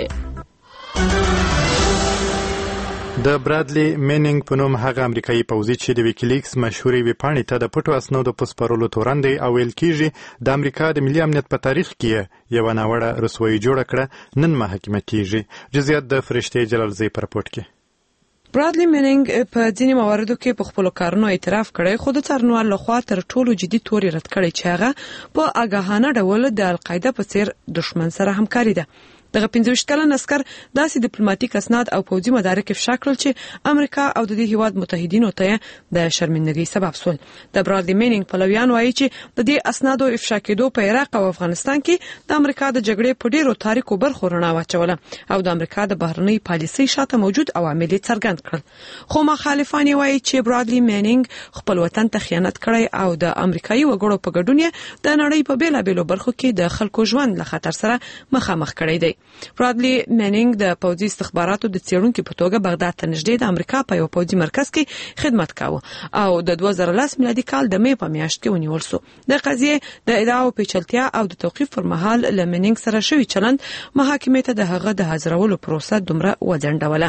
د برادلی میننګ په نوم هغه امریکایي پوځي چې د ویکیلیکس مشهورې ویبپاڼې ته د پټو اسنادو په سپارلو تورن دی او ویل کېږي د امریکا د ملي امنیت په تاریخ کې یوه ناوړه رسوایي جوړه کړه نن محاکمه کېږي. جزئیات د فرشتې جلالزی په رپورټ کې. برادلی میننګ په ځینې مواردو کې په خپلو کارونو اعتراف کړی خو د څارنوال لخوا تر ټولو جدي تورې رد کړی چې هغه په آګاهانه ډول د القاعده په څیر دښمن سره همکاري ده. دغه 25 کلن عسكر داسې ډیپلوماټیک اسناد او پوځي مدارک افشا کړل چې امریکا او د دې هیواد متحدینو ته د شرمندګۍ سبب شول. د برادلی میننګ پلویان وایي چې د دې اسنادو افشا کېدو په عراق او افغانستان کې د امریکا د جګړې په ډیرو تاریخو برخو رڼا واچوله او د امریکا د بهرنۍ پالیسۍ شاته موجود عوامل څرګند کړل. خو مخالفان وایي چې برادلی میننګ خپل وطن ته خیانت کړی او د امریکایي وګړو په ګډون د نړۍ په بیلابېلو برخو کې د خلکو ژوند له خطر سره مخامخ کړی دی. برادلی میننګ د پوځي استخباراتو د څېړونکي په توګه بغداد ته نږدې د امریکا په یو پوځي مرکز کې خدمت کاوه او د 2010 میلادي کال د مې په میاشت کې ونیول شو. د قضیې د ادعاو پیچلتیا او د توقیف پر مهال له میننګ سره شوی چلند محاکمې ته د هغه د حاضرولو پروسه دومره وځنډوله.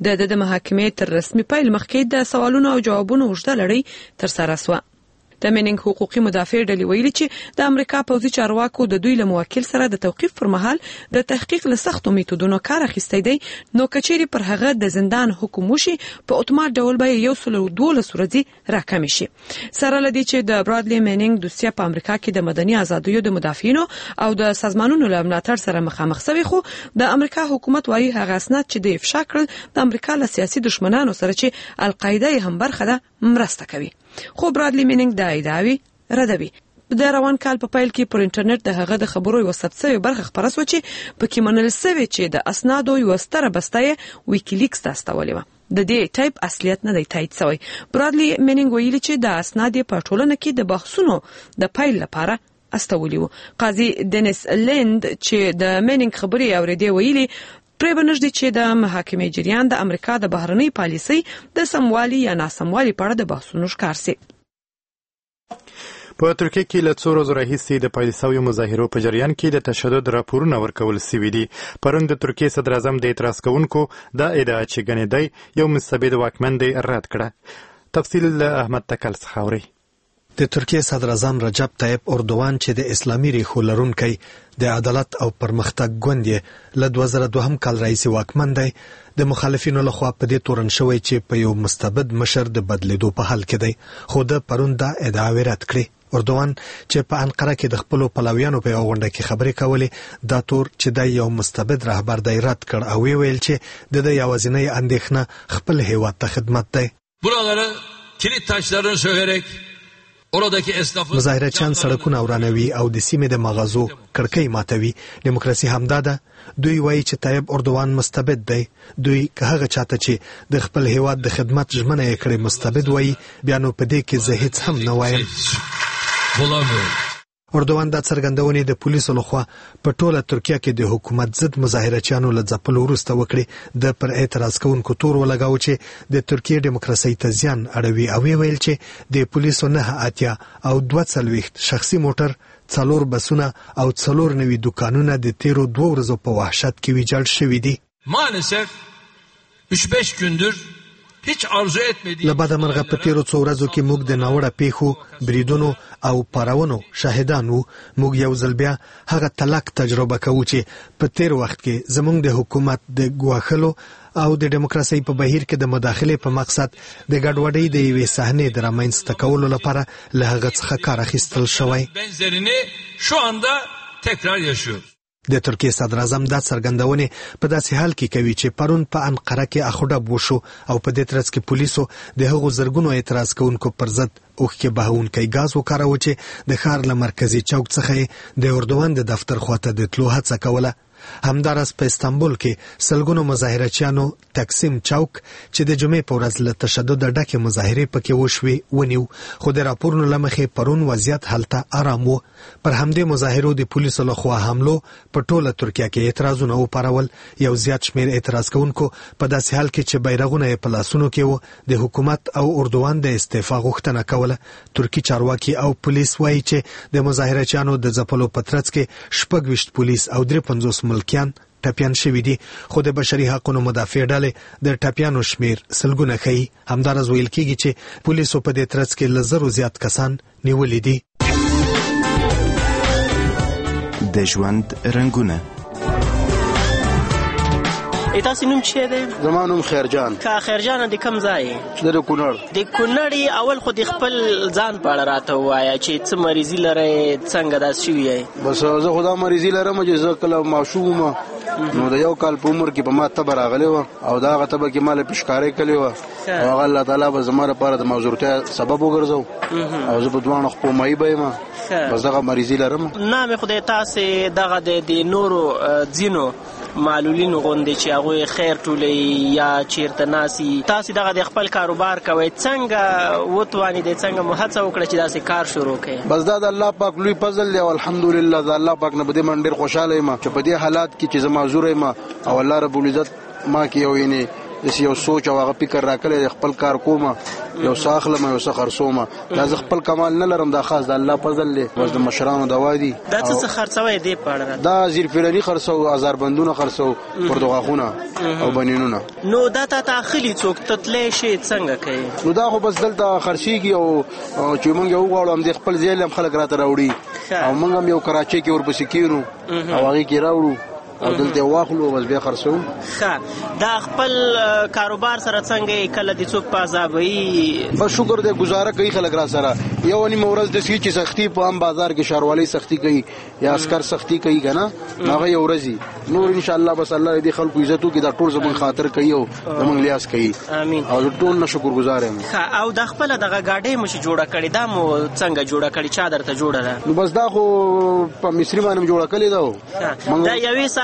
د محاکمې تر رسمي پیل مخکې د سوالونو او جوابونو اوږده لړۍ ترسره شوه. د میننګ حقوقي مدافع ډلې ویلي چې د امریکا پوځي چارواکو د دوی له موکل سره د توقیف پر مهال د تحقیق له سختو میتودونو کار اخیستی دی نو کچېرې پر هغه د زندان حکم وشي په اتومات ډول به 112 ورځې راکمې شي. سره لدی چې د برادلی میننګ دوسیه په امریکا کې د مدني ازادیو د مدافعینو او د سازمانونو له ملاتړ سره مخامخ شوی خو د امریکا حکومت وایي هغه اسناد چې د افشا کړل د امریکا له سیاسي دشمنانو سره چې القاعده هم برخه ده مرسته کوي. خو برادلی میننګ د ادعاوی ردوي. د روان کال په پیل کې پر انټرنیټ د هغه د خبرو یو ثبت شوی برخه خبره شوه چې پکې منل شوی چې د اسنادو یو ستره بسته ویکیلیکس ته استولې وه. د دې ټایپ اصلیت نه دی تایید شوی. برادلی میننګ ویلي چې د اسناد په ټولنه کې د بحثونو د پیل لپاره استولي وو. قاضي دنیس لیند چې د میننګ خبري اوریدي ویلي پرې بنږدي چې د محاکمې جریان د امریکا د بهرنۍ پالیسۍ د سموالي یا ناسموالي په اړه د بحثونو ښکار سي. په ترکیه کې له څو ورځو راهیسې د پیل شویو مظاهرو په جریان کې د تشدد راپورونه ورکول شوي دي. پرون د ترکیې صدر اعظم د اعتراض کوونکو دا ادعا چې ګڼې دی یو مستبد واکمن دی رد کړه. تفصیل له احمد تکل څخه اورئ. د ترکیه صدر اعظم رجب طیب اردوان چې د اسلامي ریښو لرونکی د عدالت او پرمختګ ګوند یې له 2002 کال راهیسې واکمن دی، د مخالفینو لخوا په دې تورن شوی چې په یو مستبد مشر د بدلیدو په حال کې دی، خو د پرون دا ادعاوې رد کړې. اردوان چې په انقره کې د خپلو پلویانو په یو غونډه کې خبرې کولې، دا تور چې د یو مستبد رهبر دی رد کړ او ویل چې د یوازینۍ اندېښنه خپل هیواد ته خدمت دی. Buraları kilit taşlarını sökerek oradaki esnafın مظاهرچیان سړکونه ورانوي او د سیمې د مغازو کړکۍ ماتوي. دیموکراسي همدا ده. دوی وایي چې طیب اردوان مستبد دی. دوی که هغه چاته چې د خپل هیواد د خدمت ژمنه یې کړې مستبد وایي، بیا نو په دې کې زه هیڅ هم نه وایم. اردوان دا څرګندونې د پولیسو لخوا په ټوله ترکیه کې د حکومت ضد مظاهرچیانو له ځپلو وروسته وکړې. د پر اعتراض کوونکو تور ولګاوه چې د ترکیې دیموکراسۍ ته زیان اړوي او ویل چې د پولیسو 9 او 42 شخصي موټر، 4 بسونه او 4 نوي دکانونه د تیرو 2 ورځو په وحشت کې ویجاړ شوي دي. maalesef 3-5 gündür هیڅ ارزو etmediği له بده مرغه په تیرو 2 ورځو کې موږ د ناوړه پیښو، بریدونو او پاراونو شاهدان وو. موږ یو ځل بیا هغه تلک تجربه کوو چې په تیر وخت کې زموږ د حکومت د ګواښلو او د دیموکراسۍ په بهیر کې د مداخلې په مقصد د ګډوډۍ د یوې صحنې د رامنځته کولو لپاره له هغه څخه کار اخیستل شوی. benzerini şu anda tekrar yaşıyor. د ترکیې صدر اعظم دا څرګندونې په داسې حال کې کوي چې پرون په انقره کې اخوډب وشو او په دې ترڅ کې پولیسو د هغو زرګونو اعتراض کوونکو پر ضد اوښکې بهونکی ګاز وکاروه چې د ښار له مرکزي چوک څخه د اردوان د دفتر خواته د تلو هڅه کوله. همداراز په استانبول کې سلګونو مظاهرچیانو تقسیم چوک چې د جمعې په ورځ له تشدد ډکې مظاهرې پکې وشوې ونیو، خو د راپورونو له مخې پرون وضعیت هلته آرام و. پر همدې مظاهرو د پولیسو لخوا حملو په ټوله ترکیه کې اعتراضونه وپارول. یو زیات شمیر اعتراض کوونکو په داسې حال کې چې بیرغونه یې په لاسونو کې و د حکومت او اردوان د استعفا غوښتنه کوله. ترکی چارواکي او پولیس وایي چې د مظاهرچیانو د ځپلو په ترڅ کې 26 پولیس او 53 ملکیان ټپیان شوي دي، خو د بشري حقوقو مدافع ډلې د ټپیانو شمیر سلګونه ښیي. همداراز ویل کېږي چې پولیسو په دې ترڅ کې له 1000 زیات کسان نیولي دي. د ژوند رنګونه. تاسو نوم څه دی؟ زما نوم خیرجان. کا خیرجان د کوم ځای؟ د کونړ. د کونړ اول خو د خپل ځان په اړه راته وایا چې څه مریضي لري، څنګه داس شوی یې؟ بس زه خدا مریضي لرم چې زه کله ماشوم نو د یو کال په عمر کې په ما تبه راغلی و او دا هغه تبه کې مال پښکارې کړی و او هغه الله تعالی به زما لپاره د معذورتیا سبب وګرځو او زه په دوانو خپلمایي به یم. بس دغه مریضي لرم. نام خدای تاسو دغه د نورو ځینو معلولین غوندې چې هغه خیر ټولې یا چیرته ناسي، تاسو دغه د خپل کاروبار کوي، څنګه وتوانی دي، څنګه مو هڅه وکړه چې داسې کار شروع کړئ؟ بس دا د الله پاک لوی فضل دی او الحمدلله د الله پاک نه بده من ډیر خوشاله یم چې په دې حالات کې چې زما معذور یم او الله رب العزت ما کې یو سوچ او هغه فکر راکړی خپل کار کوم، یو ساخلم یو خرڅوم. دا ز خپل کمال نه لرم، دا خاص د الله فضل دی، وز د مشرانو دوا دي. دا څه خرڅوي دی پاړه؟ دا زیرفرانی خرڅو، هزار بندونه خرڅو، پردغاخونه او بنینونه. نو دا ته داخلي څوک تتلې شي څنګه کوي؟ نو دا خو بس دلته خرڅيږي او چې مونږ یو غواړو هم د خپل ځای هم خلک راته راوړي او مونږ هم یو کراچۍ کې ورپسې کیرو او هغه کې راوړو او دلته واخلو بس بیا خرڅو. ښه، دا خپل کاروبار سره څنګه کله د څوک پازابي؟ بس شکر دې گزاره کوي خلک را سره. یو نیم ورځ د سې چې سختي په عام بازار کې شاروالي سختي کوي یا اسکر سختي کوي کنه، هغه یو ورځي نور ان شاء الله. بس الله دې خلکو عزتو کې دا ټول زمون خاطر کوي او زمون لیاس کوي. امين. او ټول نه شکر گزار یم. او د خپل دغه گاډي مش جوړه کړی، دا مو څنګه جوړه کړی؟ چا درته جوړه ده؟ نو بس دا خو په مصری باندې جوړه کړی دا. دا یوې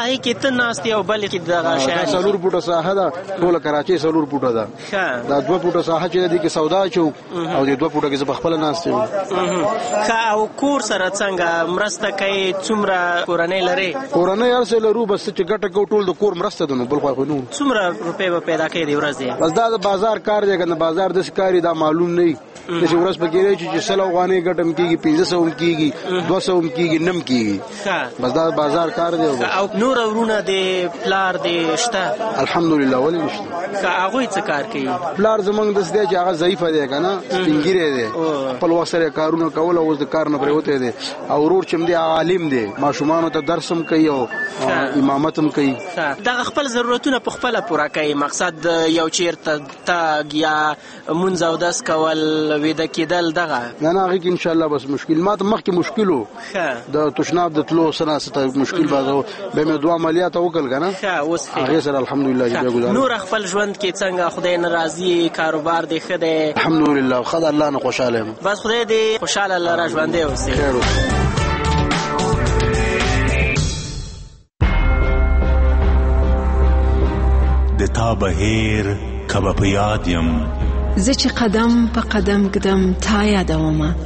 ساحې کې ته ناست او بل کې دغه شهر 4 فوټه ساحه ده ټول کراچي 4 فوټه ده دا 2 فوټه ساحه چې د کې سودا چو او د 2 فوټه کې په خپل ناست یم او کور سره څنګه مرسته کوي څومره کورنۍ لري هر څه لرو بس چې ګټه کو ټول د کور مرسته دنو بل خو نو څومره روپۍ به پیدا کوي د ورځې بس دا د بازار کار دی کنه بازار د شکاري دا معلوم نه د ورځ په کې چې 100 افغانۍ ګټم کیږي 500 هم کیږي 200 هم کیږي نم کیږي بس دا بازار کار دی او نور ورونه د پلار د شته الحمدلله ولی نشته هغه څه کار کوي پلار زمنګ د دې چې هغه ضعیف دی کنه سپینګری دی خپل وسره کارونه کول او د کار نه پروته دی او ورور چې دی عالم دی ماشومان ته درس هم کوي او امامت هم کوي دا خپل ضرورتونه په خپل پوره کوي مقصد یو چیرته تاګ یا منځ او داس کول وېدا کېدل دغه نه هغه کې ان شاء الله بس مشکل ما ته مخکې مشکلو د تشناب د تلو سره ست مشکل بازو به مې دوه عملیات وکړل کنه اوس هغه سره الحمدلله چې ګزار نور خپل ژوند کې څنګه خدای ناراضي کاروبار دی خدای الحمدلله خدای الله نه خوشاله یم بس خدای دې خوشاله لاره ژوند دی اوسه خیر د تا بهیر کبه په یاد یم زه چې قدم په قدم ګدم تا یادومه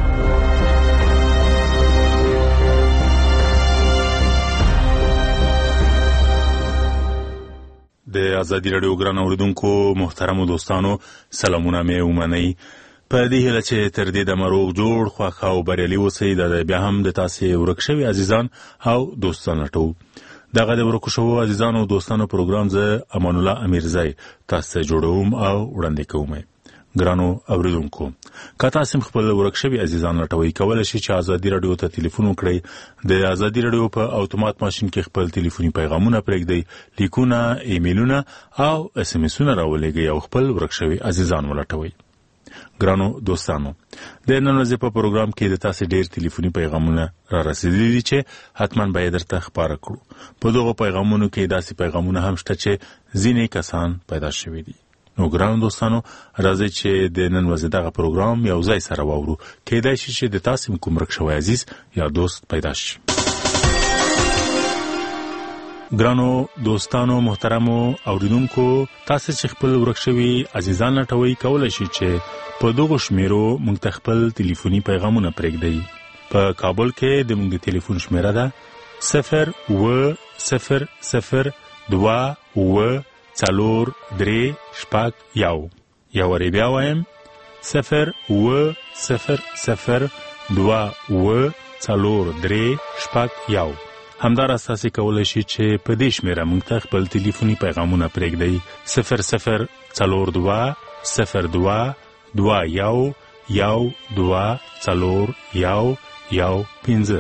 د ازادي راډیو ګران اوریدونکو محترمو دوستانو سلامونه مې ومنئ په دې هیله چې تر دې دمه روغ جوړ خوښ او بریالي اوسئ دا بیا هم د تاسې ورک شوي عزیزان او دوستان لټوو دغه د ورکو شوو عزیزانو او دوستانو پروګرام زه امان الله امیرزی تاسو ته جوړوم او وړاندې کوم ګرانو اوریدونکو که تاسو خپل ورک شوي عزیزان لټوئ کولی شئ چې ازادي راډیو ته ټلیفون وکړئ د ازادي راډیو په اتومات ماشین کې خپل ټلیفوني پیغامونه پرېږدئ لیکونه ایمیلونه او اس ام اسونه راولېږئ او خپل ورک شوي عزیزان ولټوئ ګرانو دوستانو د نن ورځې په پروګرام کې د تاسو ډېر ټلیفوني پیغامونه را رسیدلي دي چې حتما باید درته خبره کړو په دغه پیغامونو کې داسې پیغامونه هم شته چې ځینې کسان پیدا شوي دي نو ګرانو دوستانو راځئ چې د نن ورځې دغه پروګرام یو ځای سره واورو کېدای شي چې د تاسو کوم ورک شوی عزیز یا دوست پیدا شي ګرانو دوستانو محترمو اوریدونکو تاسو چې خپل ورک شوي عزیزان لټوئ کولی شئ چې په دغو شمیرو موږ ته خپل ټلیفوني پیغامونه پرېږدئ په کابل کې د موږ د ټلیفون شمیره ده 0800243 یو وری بیا وایم 0800243 همدار اساسي کولای شي چې په دې شمیره موږ ته خپل ټلیفوني پیغامونه پرېږدئ 0022124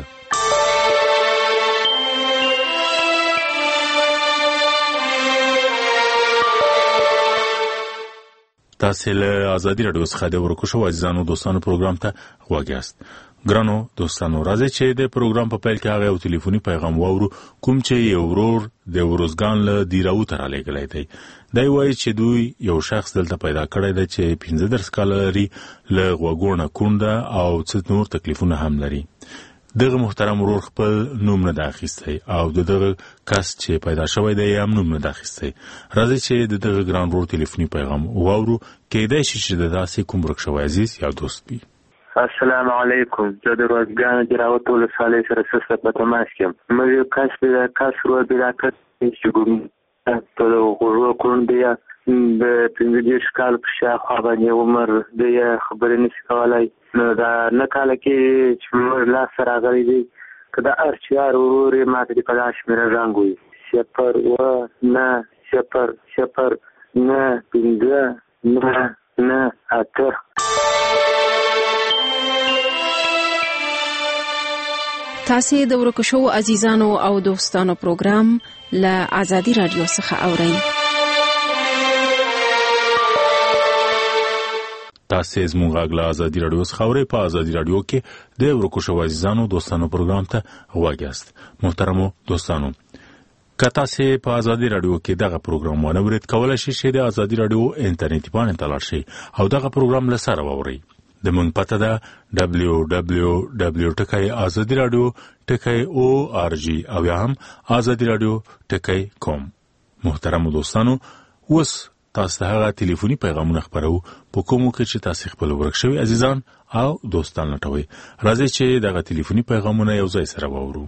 تاسو له ازادي راډیو څخه د ورکو شو عزیزانو دوستانو پروګرام ته غوږ یاست ګرانو دوستانو راځي چې د پروګرام په پیل کې هغه یو ټلیفوني پیغام واورو کوم چې یو ورور د وروزګان له دیراو تر لګلای دی دا وایي چې دوی یو شخص دلته پیدا کړی دی چې 15 کال لري له غوګونه کونډه او څه نور تکلیفونه هم لري دغه محترم ورور خپل نوم نه داخیستی او دغه کس چې پیدا شوی دی هم نوم نه داخیستی راځي چې دغه ګران ورور ټلیفوني پیغام واورو کېدای شي چې داسې کوم ورک شوی عزیز یا دوست وي السلام علیکم زه د روزګان جراوت ولسوالۍ سره سره په تماس کې مې یو کس ورو براکت چې ګورم ته ورو کونډه د 15 کال په شاوخوا باندې عمر د خبرې نشي کولای نو دا نه کال کې چې موږ لا سره غلي دي کدا ارچار ورور ماته په لاش مې رنګوي 0 تاسو د ورکو شو عزیزانو او دوستانو پروګرام له ازادي رادیو څخه اورئ تاسو زموږ غلا ازادي رادیو څخه اورئ په ازادي رادیو کې د ورکو شو عزیزانو دوستانو پروګرام ته غوږ یاست محترمو دوستانو کته سه په ازادي رادیو کې دغه پروګرام ونورید کولای شئ چې د ازادي رادیو انټرنیټي باندې تلل شي او دغه پروګرام لسره ووري د مونږ پته ده www.azadiradio.org او یا هم azadiradio.com. محترم دوستانو، اوس تاسو ته هغه ټلیفوني پیغامونه خبرو په کومو کې چې تاسو خپل ورک شوی عزیزان او دوستان لټوي. راځي چې دغه ټلیفوني پیغامونه یو ځای سره واورو.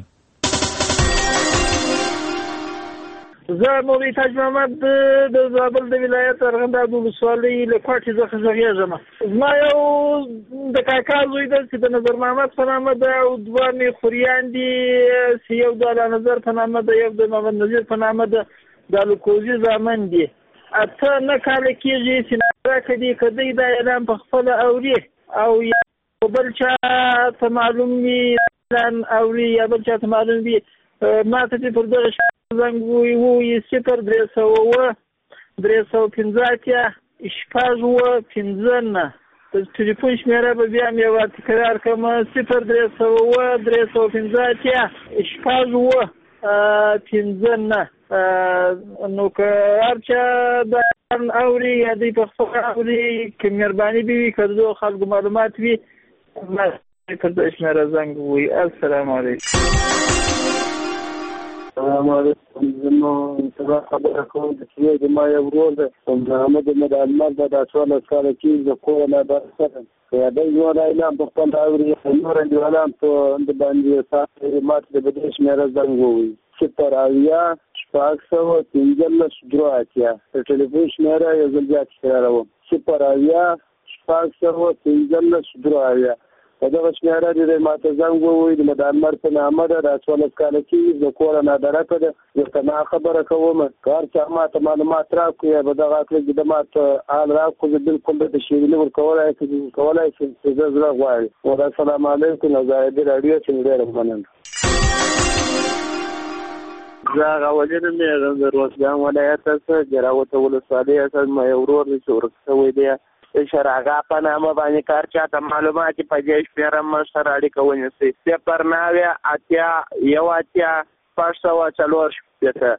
زه مولوي تاج محمد د زابل د ولایت ارغنداب ولسوالۍ له کوټې څخه غږیږم. زما یو د کاکا زوی دی چې د نظر محمد په نامه ده او دوه مې خوریان دي چې یو د الله نظر په نامه ده، یو د محمد نظیر په نامه ده. د الکوزي زامن دي. اته نه کاله کېږي چې راکه دي که دی دا اعلان په خپله اوري او یا بل چا ته معلوم وي اعلان اوري یا بل چا ته معلوم وي ما ته چې پر دغه زنګ ووایي 0-315-8-5-9 د ټلیفون شمېره به بیا مې ور تکرار کړم 0-315-8-5-9 نو که هر چا دا اوري یا دوی په خپله اوري که مهرباني به وي که د دغو خلکو معلومات وي ما پر دغه شمېره زنګ ووایي. السلام علیکم. السلام علیکم. زما سره خبره کوم چې زما یو ورور دی محمد مدالمر د 14 کاله کېږي د کور نه بهر سره دی نور اعلان په خپل اوري نور اعلان په د باندې ساتي ما ته د دې شمېره زنګ ووایي 0-8-5-15-8 ټلیفون شمېره یو ځل بیا تکراروم 0-8-5-15-8 په دغه شمېره دې ما ته زنګ ووایي د مدالمر په نامه ده د 14 کاله کېږي د کوره نادرکه ده. ورته ما خبره کوم که هر چا ما ته معلومات راکړي یا به دغه اکله چې د ما ته حال راکړو زه بلکل درته شیریني ورکولی شم چې زه زړه غواړي. السلام علیکم. ازادي راډیو چې ډېره مننه. زه هغه ولي نوم یې د روزګان ولایت څخه جراوطه ولسوالۍ څخه ما یو ورور دی چې ورک شوی دی شراغا په نامه باندې کار چاته معلومات په دې شپږ سره اړیکه ونیسي 0-9-8-1-5-4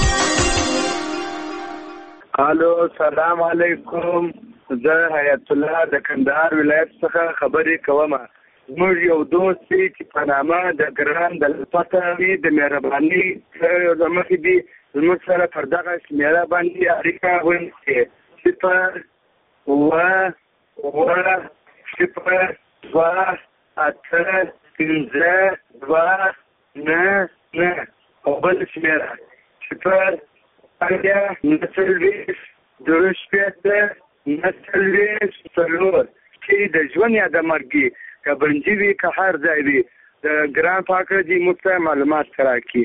الو سلام علیکم. زه حیات الله د کندهار ولایت څخه خبرې کوم. موږ یو دوست چې په نامه د ګران د پته وي د مهرباني زموږ دي زموږ سره پر دغه شمېره باندې اړیکه ونیسي 0-8-5-2-8-5-9 او بل شمېره 0-8-9-4 چې د ژوند یا د مرګي که بندي وي که هر ځای وي د ګران پاکه دي موږ ته معلومات راکړي.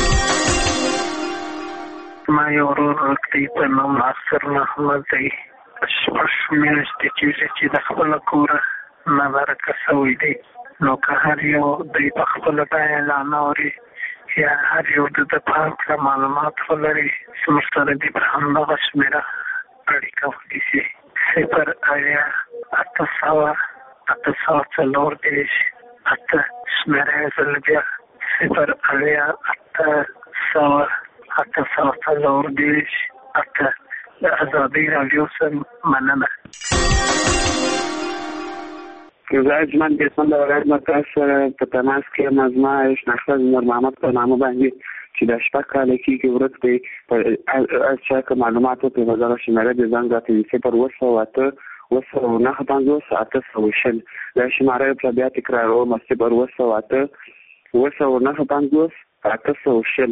ما یو ورور دی په نوم ناصر محمد دی. شپږ میاشتې کېږي چې د خپله کوره نادرکه شوی دی. نو که هر یو دی په خپله دا اعلان اوري یا هر یو د ده په هکله معلومات ولري زموږ سره دې په همدغه شمېره اړیکه ونیسي 0-8-4 شمېره یې زه بیا 0-8-4 د ازادۍ راډیو سره مننه. زه اجمل بسم د ولایت مرکز په تماس کې یم. زما شناخته نور محمد په نامه باندې چې د 6 کاله کېږي ورک دی هر چا که معلومات وکړي په دغه شمېره د زنګ راته 0-8-8-9-8-0 دا شماره په بیا تکراروم 0-8-9-8-0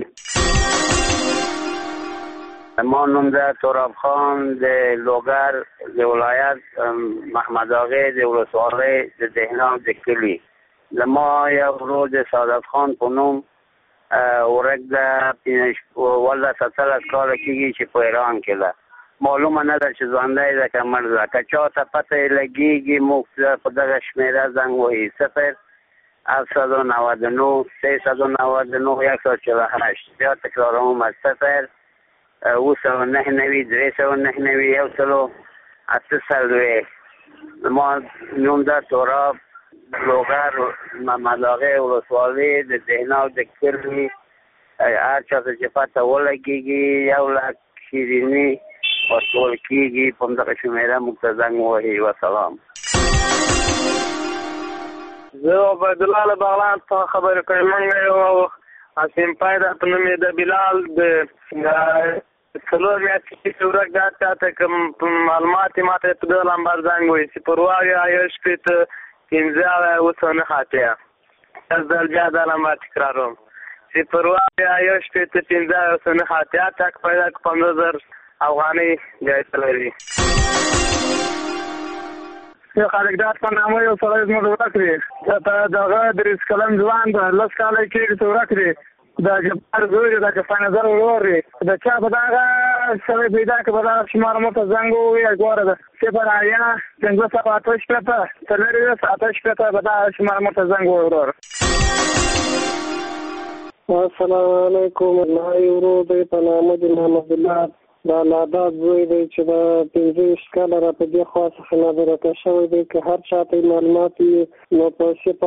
ما نوم ده تراب خان د لوگر د ولایت محمد آقای د ولسوالۍ د دهنام د کلی. ما یو ورور د سعادت خان په نوم ورک ده ولده 17 کاله کېږي چې په ایران کې ده. معلومه نه ده چې ژوندی ده که مړ ده. که چا ته پته یې لګېږي موږ په دغه شمېره زنګ وهي 0-799-399-148 بیا تکراروم 0-9-399-148 ما نوم ده تراب لوگر محمد آقای ولسوالۍ د دهنام د کلی. هر چا ته چې پته ولګېږي 1,00,000 شیریني ورکول کېږي په همدغه شمېره موږ ته زنګ ووهي. وسلام. زه عبید الله له بغلان څخه خبرې کوم. موږ یو اسیم پایدا په نوم د بلال د څلور میاشتې چې ورک دا ته کوم معلومات ماته په دغه لمبر زنګ وایي چې پروايي آیش پته پنځه وسونه خاطیا از دل بیا د لمبر تکراروم چې پروايي آیش پته پنځه وسونه خاطیا تک پیدا 15000 افغاني جایزه لري. یو خلک دا په نامه یو سړی زموږ ورکړي دغه 30 کلن ځوان د 10 کاله کېږي چې ورکړي دا جبار زوی د کفا نظر ورور د چا په دغه سړی پیدا که په دغه شمار مته زنګ ووایي ګوره د صفر آیا 508 پته څلوري 28 پته په دغه شمار مته زنګ ووایي ورور. السلام علیکم. الله ورور دی په نامه د محمد الله دا لادات زوی دی چې دا 15 کاله را په دې خوا څخه نظرته شوی دی که هر چا ته معلومات وي نو په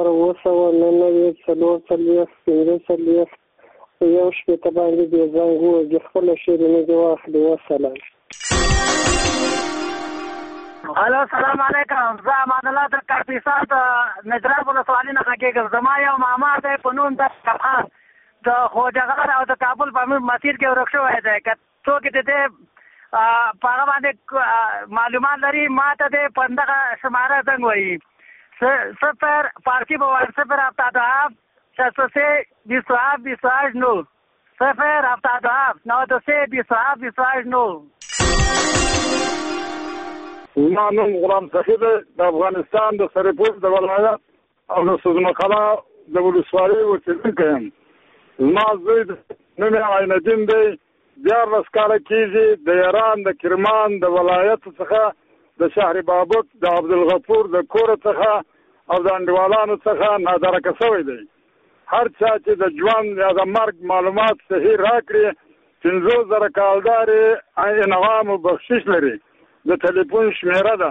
0 یو شپېته باندې دې زنګ ووهي خپله شیریني دې واخلي. وسلام. الو السلام علیکم. زه امان الله تر کاپیسا د نجراب ولسوالۍ نه کېږم. زما یو ماما دی په نوم د کفان د خوجغار او د کابل په مسیر کې ورک شوی دی. که څوک د دې په هغه باندې معلومات لري ما ته دې په دغه شماره زنګ ووهي. صفر فارسي به وایي 072 629 072 زما نوم غلام صحیح دی د افغانستان د سرپور د ولایت او د سوزمقلا د ولسوالۍ اوسېدونکی یم. زما زوی نوم یې عینالدین دی 14 کاله کېږي د ایران د کرمان د ولایت څخه د شهر بابک د عبدالغفور د کور څخه او د انډیوالانو څخه نادرکه شوی دی. هر چا چې د ژوند یا د مرګ معلومات صحیح راکړي 5,000 کالدار انعام او بخشش لري. د ټلیفون شمیره ده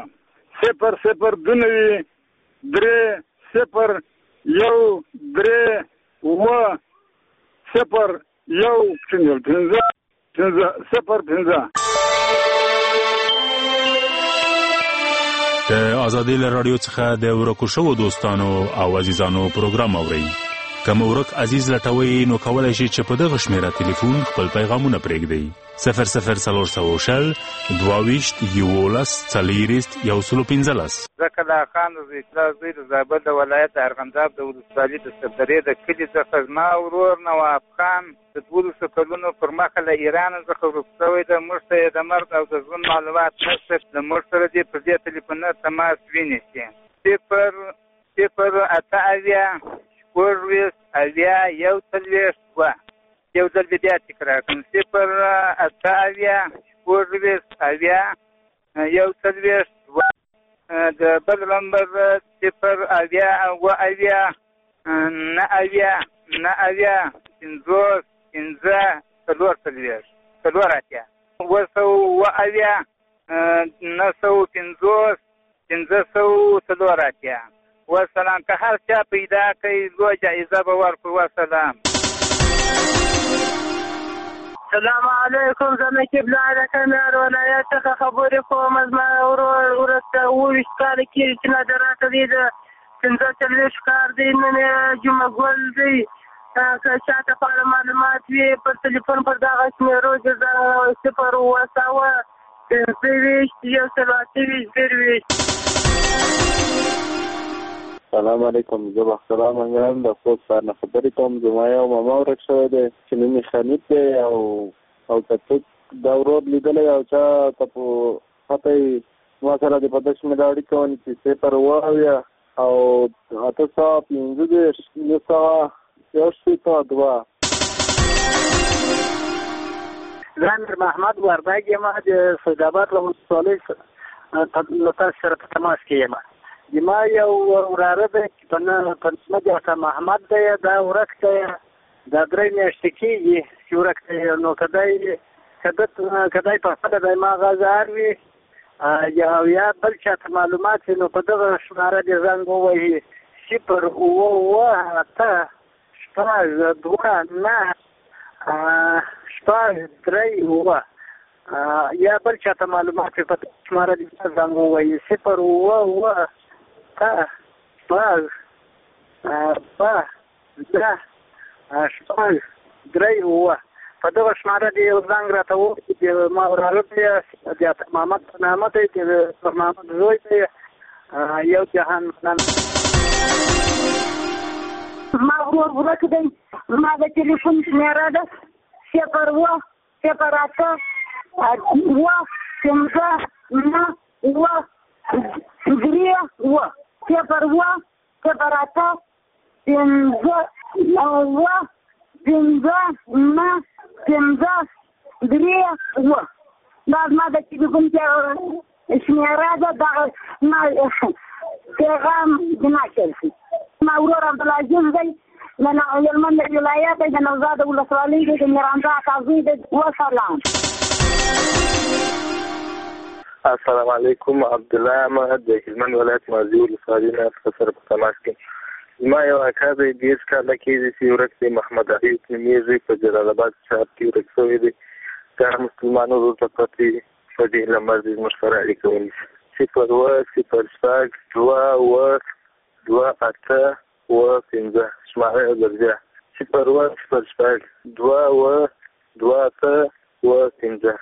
00203031015 د ازادي رادیو څخه د ورکو شوو دوستانو او عزیزانو پروګرام اورئ. که مو ورک عزیز لټوي نو کولی شئ چې په دغه شمیره تلیفون خپل پیغامونه پرېږدئ 00400 22 11 115. زه کله خان زوی د زابل د ولایت د ارغنداب د ولسوالۍ د سبدرې د کلي څخه زما ورور نواب خان د 12 کلونو پر مخه له ایران څخه ورک شوی د موږ ته د مرګ او د ژوند معلومات نشته. د موږ سره دې پر دې تلیفون تماس ونیسي 0 ورویس اویا یو تلویش و یو دل بیا تکرار کن 0 ورویس اویا یو تلویش و د بل نمبر 0 اویا نه اویا پنځوس پنځه څلور تلویش څلور اتیا وسو و اویا نسو پنځوس پنځه سو څلور اتیا. وسلام. که هر چا پیدا کوي لو جایزه به ورکړو. وسلام. السلام علیکم. زه نقیب له کندهار ولایت څخه خبرې کوم. زما ورور ورسته 20 کاله کېږي چې نادراته دی د 45 کار دی. نن جمعه ګل دی. که چاته په اړه معلومات وي پر تلیفون پر دغه شمېرو 0 سلام علیکم. زه بختیار منګرم د خوب سره خبرې کوم. زما یو ماما ورک شوی دی چې نوم یې خالد دی او که څوک دا ورور لیدلی او چا ته په پته یې ما سره د په دې شمېره اړیکه ونیسي 0 او 815 زه امیر محمد وردګ یم د سیدآباد له ولسوالۍ له تاسو سره په تماس کې یم. ما یو وراره دی په نسمه جعفر محمد دی. دا ورک دی دا 3 میاشتې کېږي چې ورک دی. نو کدی په خپله دی ما غازار وي یا بل چاته معلومات وي نو په دغه شماره دې زنګ ووهي 0 یا بل چاته معلومات وي په شماره دې زنګ ووهي 0 شپږ درې اووه په دغه شماره دې یو زنګ راته وکړي چې ما وراره دی د محمد په نامه دی چې پر محمد زوی دی یو جهان ما ورور ورک دی ما د ټلیفون شمیره ده 0 0 8 اووه پنځه نه اووه درې اووه 0 0 8 پنځه اووه پنځه نه پنځه درې اووه دا زما د ټلیفون شمیره ده دغه ما پیغام د ناکرسي ما ورور عبدالعزیز دی د هلمند ولایت دی د نوزاد ولسوالۍ دی د میرانزا قاضي دی وسلام. السلام علیکم. عبدالله احمد د هلمند ولایت ماضي ولسوالۍ نه سره په تماس کې. ما یو اکا دی 20 کاله کېږي چې ورک دی محمد عفیف نومیږي په جلال آباد ښار کې ورک شوی دی. دا مسلمانو وروسته پاتې په دې لمر دې موږ سره اړیکه ونیسي. 0 0 شپږ 2 2 8 اووه پنځه شماره یې درځه 0 0 شپږ 2 2 8 اووه پنځه.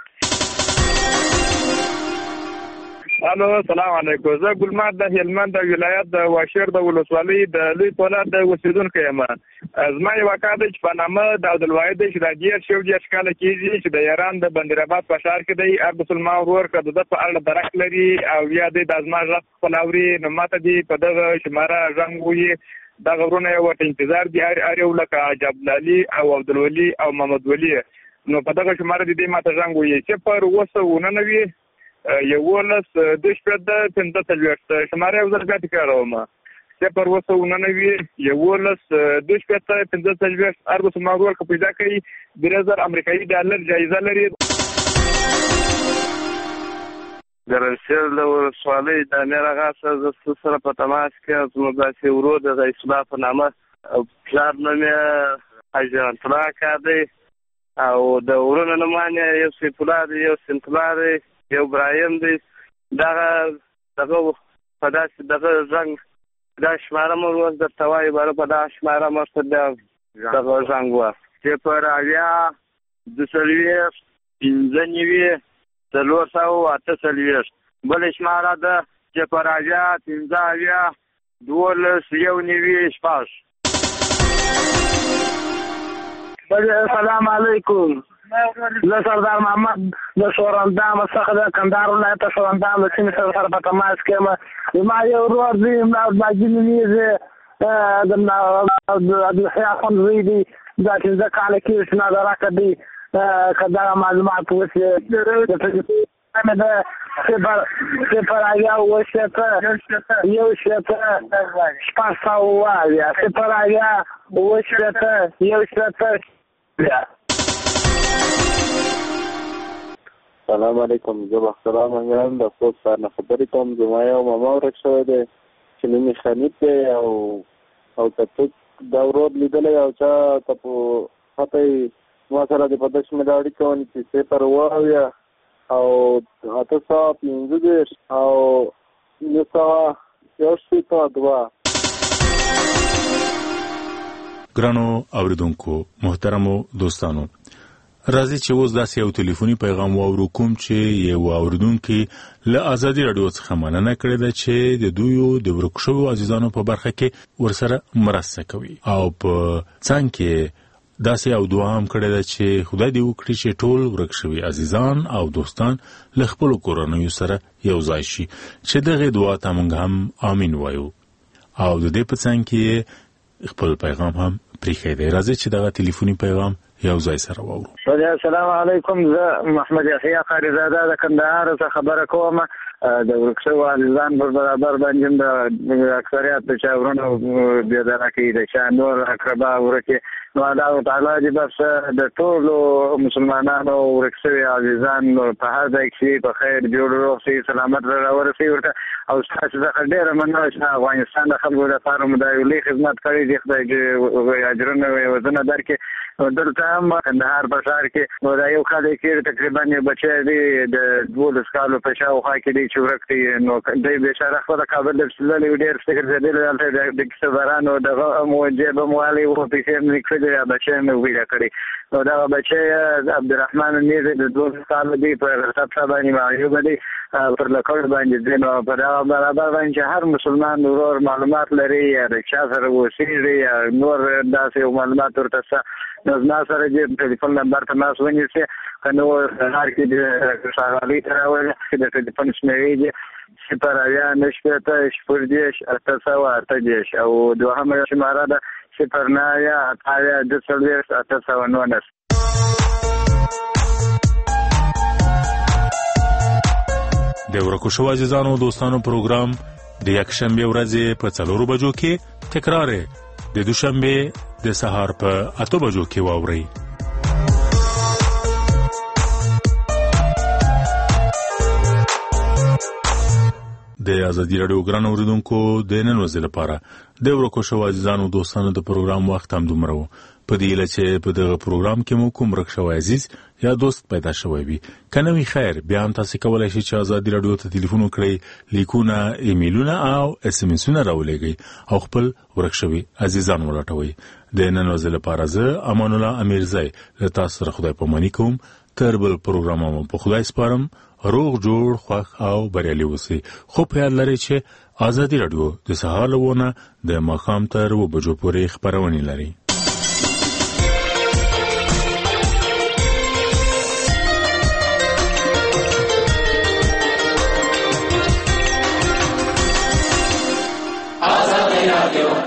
الو السلام علیکم. زه ګلمات د هلمند ولایت د واشیر د ولسوالۍ د لوی پولاد د اوسیدونکو یم. زما یو اکا دی چې په نامه د عبدالواحد دی چې د 10 کاله کېږي چې د ایران د بندرآباد په ښار کې دی. هر مسلمان ورور که د ده په اړه درک لري او یا دی د زما غږ خپل اوري نو ماته دې په دغه شماره زنګ ووهي. دغه ورونه یې ورته انتظار دي هر یو لکه عجبلالي او عبدالولي او محمد ولي نو په دغه شماره دې ماته زنګ ووهي 0 11 2 شپږ 15 شماره یو ځل بیا تکراروم 0 11 2 شپږ 15 هر مسلمان ورور که پیدا کوي 3000 امریکایي ډالر جایزه لري. د رنسل د ولسوالۍ د امیر اغا سره سره په تماس کې زموږ داسې ورور د اصلاح په نامه پلار نوم یې حاجي الله اکا دی او د ورونو نومان یې یو سیف الله دی یو سنت الله دی یو ابراهیم دی. دغه په داسې دغه زنګ دا شماره مو روز درته وایي باره په دا شماره مو ورته دغه زنګ وه 0 2 15 408 بل شماره ده 0 15 12 شپږ. السلام علیکم. زه سردار محمد د شورندام څخه د کندهار ولایت شورندام د سیمې سره په تماس کې یم. زما یو ورور دی ماجد نومیږي د عبدالحی اخوندزوی دی دا 15 کاله کېږي چې نادراکه دی که دغه معلومات وشي د 0 اووه شپه 1 شپه 0 سلام علیکم. زه بختیار منګران د خوب سر نه خبرې کوم. زما یو ماما ورک شوی دی چې نوم یې خنیف دی او که څوک دا ورور لیدلی او چا ته په پته یې ما سره د په دې شمېره اړیکه ونیسي 0 او 815 او 912. ګرانو اوریدونکو محترمو دوستانو راځي چې اوس داسې یو ټلیفوني پیغام واورو کوم چې یو اوریدونکي له ازادي رادیو څخه مننه کړې ده چې د دوی د ورک شویو عزیزانو په برخه کې ورسره مرسته کوي او په څنګ کې داسې یو دعا هم کړې ده چې خدای دې وکړي چې ټول ورک شوي عزیزان او دوستان له خپلو کورنیو سره یو ځای شي چې دغه دعا ته موږ هم امین وایو او د دې په څنګ کې خپل پیغام هم پرېښی دی. راځي چې دغه ټلیفوني پیغام یو ځای سره واورو. السلام علیکم. زه محمد یحیی قاریزاده د کندهار څخه خبره کوم. د ورک شویو عزیزان پر برابر باندې د اکثریت چا ورونه بېداره کوي د چا نور اقربا ورکې نو الله تعالی دې بس د ټولو مسلمانانو ورکسوي عزیزان په هر ځای کې په خیر جوړ روغ سلامت راورسي ورته او تاسو د ډېر مننه چې افغانستان د خلکو لپاره مداولی خدمت کوي د خدای دې اجرونه وزنه درکې دلته هم کندهار په ښار کې نو دا یو کال کې تقریبا یو بچی دی د 12 کالو په شاوخوا کې دی چې ورک دی نو د بشاره خو د کابل د سلل ډېر فکر زده دلته د کسبرانو د موجه به موالي او په کې نکړي دی بچی نو ویل کړی نو دا بچی عبدالرحمن نیزه د 12 کالو دی په سبا باندې معیوب دی پر لکړ باندې دی نو په دا برابر باندې هر مسلمان ورور معلومات لري یا د چا سره وسیږي یا نور داسې معلومات ورته نو زما سره چې ټلیفون نمبر ته تاسو ونیسئ کنه هر کې د شغالي تراول د ټلیفون شمیرې دي 0 او دوهمه شماره ده 0 د ورکو شو عزیزانو دوستانو پروګرام د یکشنبه ورځې په 4 بجو کې تکرار د دوشنبه د سهار په 8 بجو کې واوري د ازادي رادیو ګران اوریدونکو د نن ورځې لپاره د ورکو شو عزیزانو دوستانو د پروګرام وخت هم دومره و په دې لچې په دغه پروګرام کې مو کوم رخصو عزیز یا دوست پیدا شوی وي کنه وی خیر بیا هم تاسو کولای شئ چې ازادي رادیو ته ټلیفون وکړئ لیکونه ایمیلونه او اس ام اسونه راولېږئ او خپل ورخصوي عزیزان ولټوي د نن ورځې لپاره زه امان الله امیرزای له تاسو سره خدای پاماني کوم تر بل پروګرامونو په خدای سپارم روغ جوړ خوښ او بریالي اوسئ خو په یاد لرئ چې ازادي رادیو د سهار لونه د ماښام تر 2 بجو پورې خبرونه لري ازادي رادیو